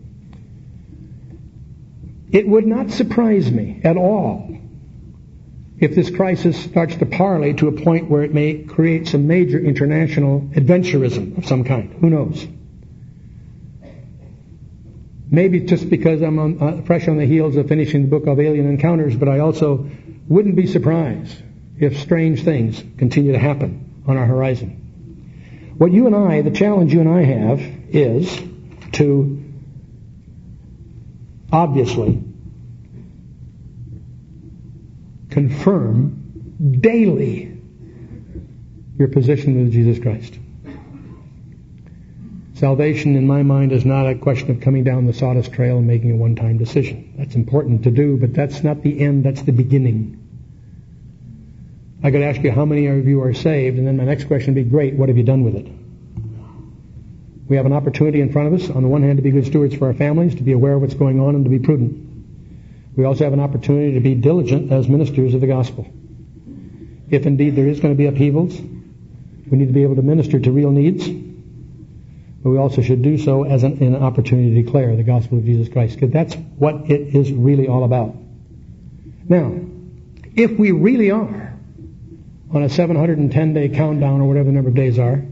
It would not surprise me at all if this crisis starts to parlay to a point where it may create some major international adventurism of some kind. Who knows? Maybe just because I'm on, uh, fresh on the heels of finishing the book of Alien Encounters, but I also wouldn't be surprised if strange things continue to happen on our horizon. What you and I, the challenge you and I have, is to obviously confirm daily your position with Jesus Christ. Salvation, in my mind, is not a question of coming down the sawdust trail and making a one-time decision. That's important to do, but that's not the end, that's the beginning. I could ask you how many of you are saved, and then my next question would be, great, what have you done with it? We have an opportunity in front of us, on the one hand, to be good stewards for our families, to be aware of what's going on, and to be prudent. We also have an opportunity to be diligent as ministers of the gospel. If indeed there is going to be upheavals, we need to be able to minister to real needs, but we also should do so as an, an opportunity to declare the gospel of Jesus Christ, because that's what it is really all about. Now, if we really are on a seven hundred ten day countdown, or whatever the number of days are,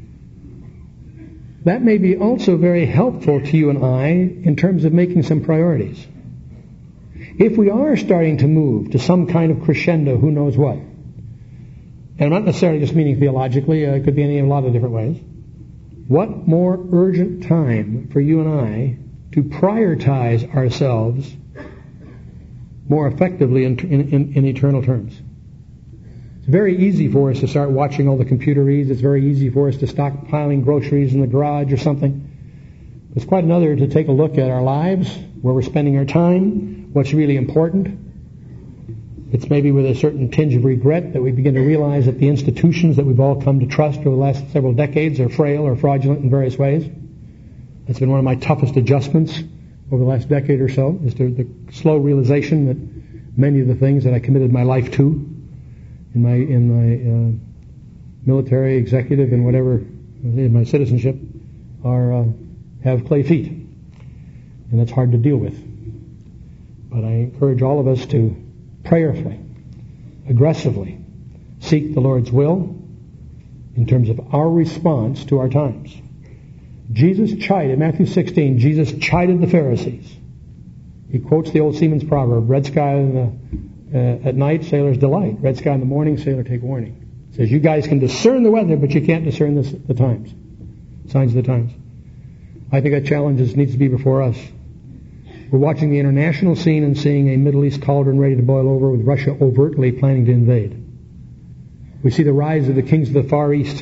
that may be also very helpful to you and I in terms of making some priorities. If we are starting to move to some kind of crescendo, who knows what, and I'm not necessarily just meaning theologically, uh, it could be in a lot of different ways, what more urgent time for you and I to prioritize ourselves more effectively in, in, in, in eternal terms? It's very easy for us to start watching all the computer reads. It's very easy for us to stockpiling groceries in the garage or something. It's quite another to take a look at our lives, where we're spending our time, what's really important. It's maybe with a certain tinge of regret that we begin to realize that the institutions that we've all come to trust over the last several decades are frail or fraudulent in various ways. That's been one of my toughest adjustments over the last decade or so, is to the slow realization that many of the things that I committed my life to in my in my uh, military, executive, and whatever in my citizenship are uh, have clay feet, and that's hard to deal with. But I encourage all of us to prayerfully, aggressively seek the Lord's will in terms of our response to our times. Jesus chided, Matthew sixteen, Jesus chided the Pharisees. He quotes the old seaman's proverb, red sky in the, uh, at night, sailor's delight. Red sky in the morning, sailor take warning. It says, you guys can discern the weather, but you can't discern the, the times, signs of the times. I think that challenge is, needs to be before us. We're watching the international scene and seeing a Middle East cauldron ready to boil over, with Russia overtly planning to invade. We see the rise of the kings of the Far East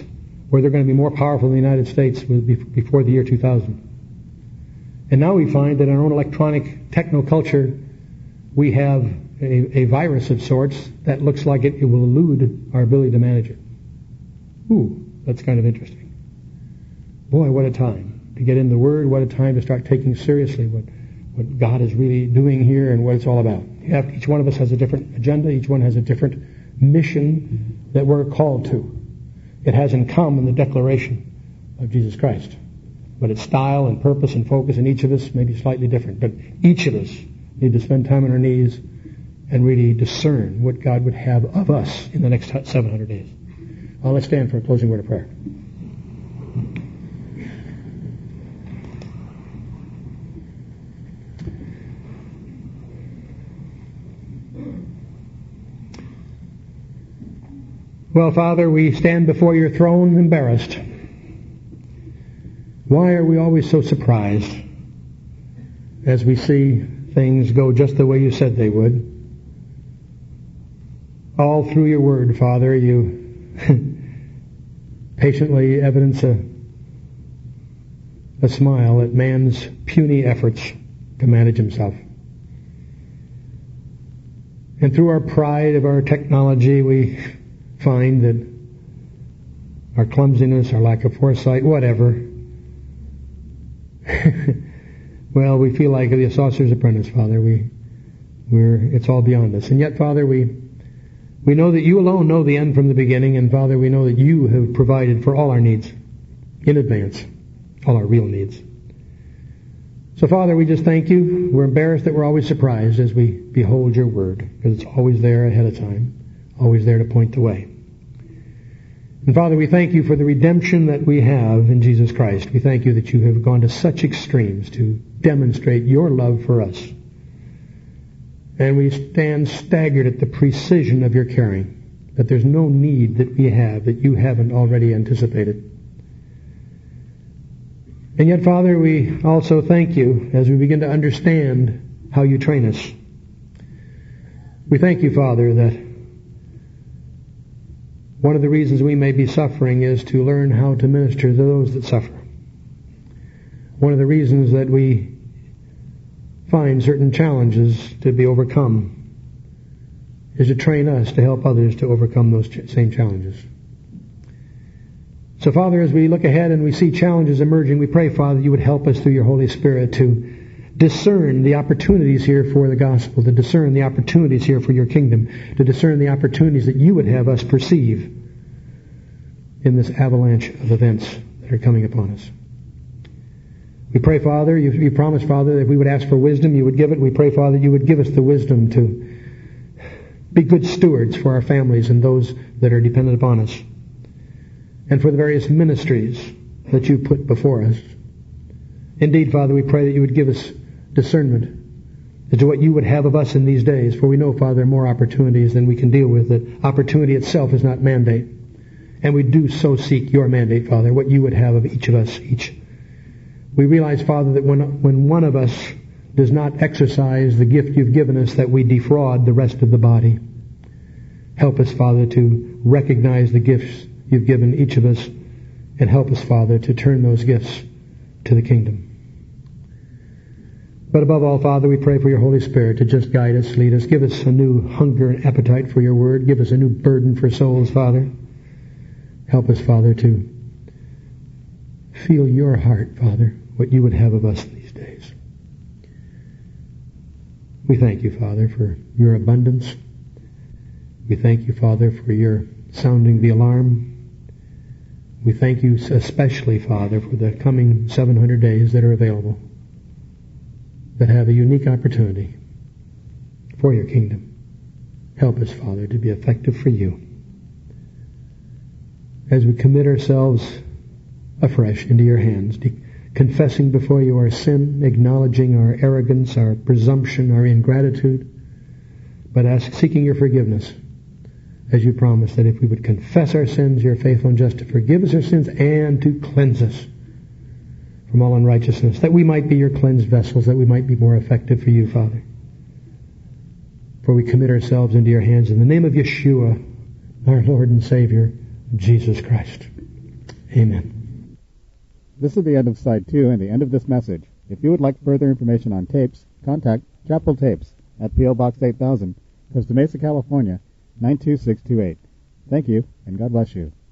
where they're going to be more powerful than the United States before the year two thousand. And now we find that in our own electronic techno-culture, we have a, a virus of sorts that looks like it, it will elude our ability to manage it. Ooh, that's kind of interesting. Boy, what a time to get in the Word, what a time to start taking seriously what, what God is really doing here and what it's all about. Have, each one of us has a different agenda, each one has a different mission that we're called to. It has in common the declaration of Jesus Christ. But its style and purpose and focus in each of us may be slightly different. But each of us need to spend time on our knees and really discern what God would have of us in the next seven hundred days. Uh, let's stand for a closing word of prayer. Well, Father, we stand before your throne embarrassed. Why are we always so surprised as we see things go just the way you said they would? All through your word, Father, you patiently evidence a, a smile at man's puny efforts to manage himself. And through our pride of our technology, we find that our clumsiness, our lack of foresight, whatever, well, we feel like the sorcerer's apprentice, Father. We, we're, it's all beyond us. And yet, Father, we, we know that you alone know the end from the beginning, and Father, we know that you have provided for all our needs in advance, all our real needs. So, Father, we just thank you. We're embarrassed that we're always surprised as we behold your word, because it's always there ahead of time, always there to point the way. And Father, we thank you for the redemption that we have in Jesus Christ. We thank you that you have gone to such extremes to demonstrate your love for us. And we stand staggered at the precision of your caring, that there's no need that we have that you haven't already anticipated. And yet, Father, we also thank you as we begin to understand how you train us. We thank you, Father, that one of the reasons we may be suffering is to learn how to minister to those that suffer. One of the reasons that we find certain challenges to be overcome is to train us to help others to overcome those ch- same challenges. So, Father, as we look ahead and we see challenges emerging, we pray, Father, you would help us through your Holy Spirit to discern the opportunities here for the gospel, to discern the opportunities here for your kingdom, to discern the opportunities that you would have us perceive in this avalanche of events that are coming upon us. We pray, Father, you, you promised, Father, that if we would ask for wisdom, you would give it. We pray, Father, you would give us the wisdom to be good stewards for our families and those that are dependent upon us, and for the various ministries that you put before us. Indeed, Father, we pray that you would give us discernment as to what you would have of us in these days, for we know, Father, there are more opportunities than we can deal with, that opportunity itself is not mandate. And we do so seek your mandate, Father, what you would have of each of us, each. We realize, Father, that when, when one of us does not exercise the gift you've given us, that we defraud the rest of the body. Help us, Father, to recognize the gifts you've given each of us, and help us, Father, to turn those gifts to the kingdom. But above all, Father, we pray for your Holy Spirit to just guide us, lead us. Give us a new hunger and appetite for your word. Give us a new burden for souls, Father. Help us, Father, to feel your heart, Father, what you would have of us in these days. We thank you, Father, for your abundance. We thank you, Father, for your sounding the alarm. We thank you especially, Father, for the coming seven hundred days that are available, that have a unique opportunity for your kingdom. Help us, Father, to be effective for you as we commit ourselves afresh into your hands, confessing before you our sin, acknowledging our arrogance, our presumption, our ingratitude, but ask, seeking your forgiveness, as you promised that if we would confess our sins, you're faithful and just to forgive us our sins and to cleanse us from all unrighteousness, that we might be your cleansed vessels, that we might be more effective for you, Father. For we commit ourselves into your hands in the name of Yeshua, our Lord and Savior, Jesus Christ. Amen. This is the end of side two and the end of this message. If you would like further information on tapes, contact Chapel Tapes at P O. Box eight thousand, Costa Mesa, California, nine two six two eight. Thank you, and God bless you.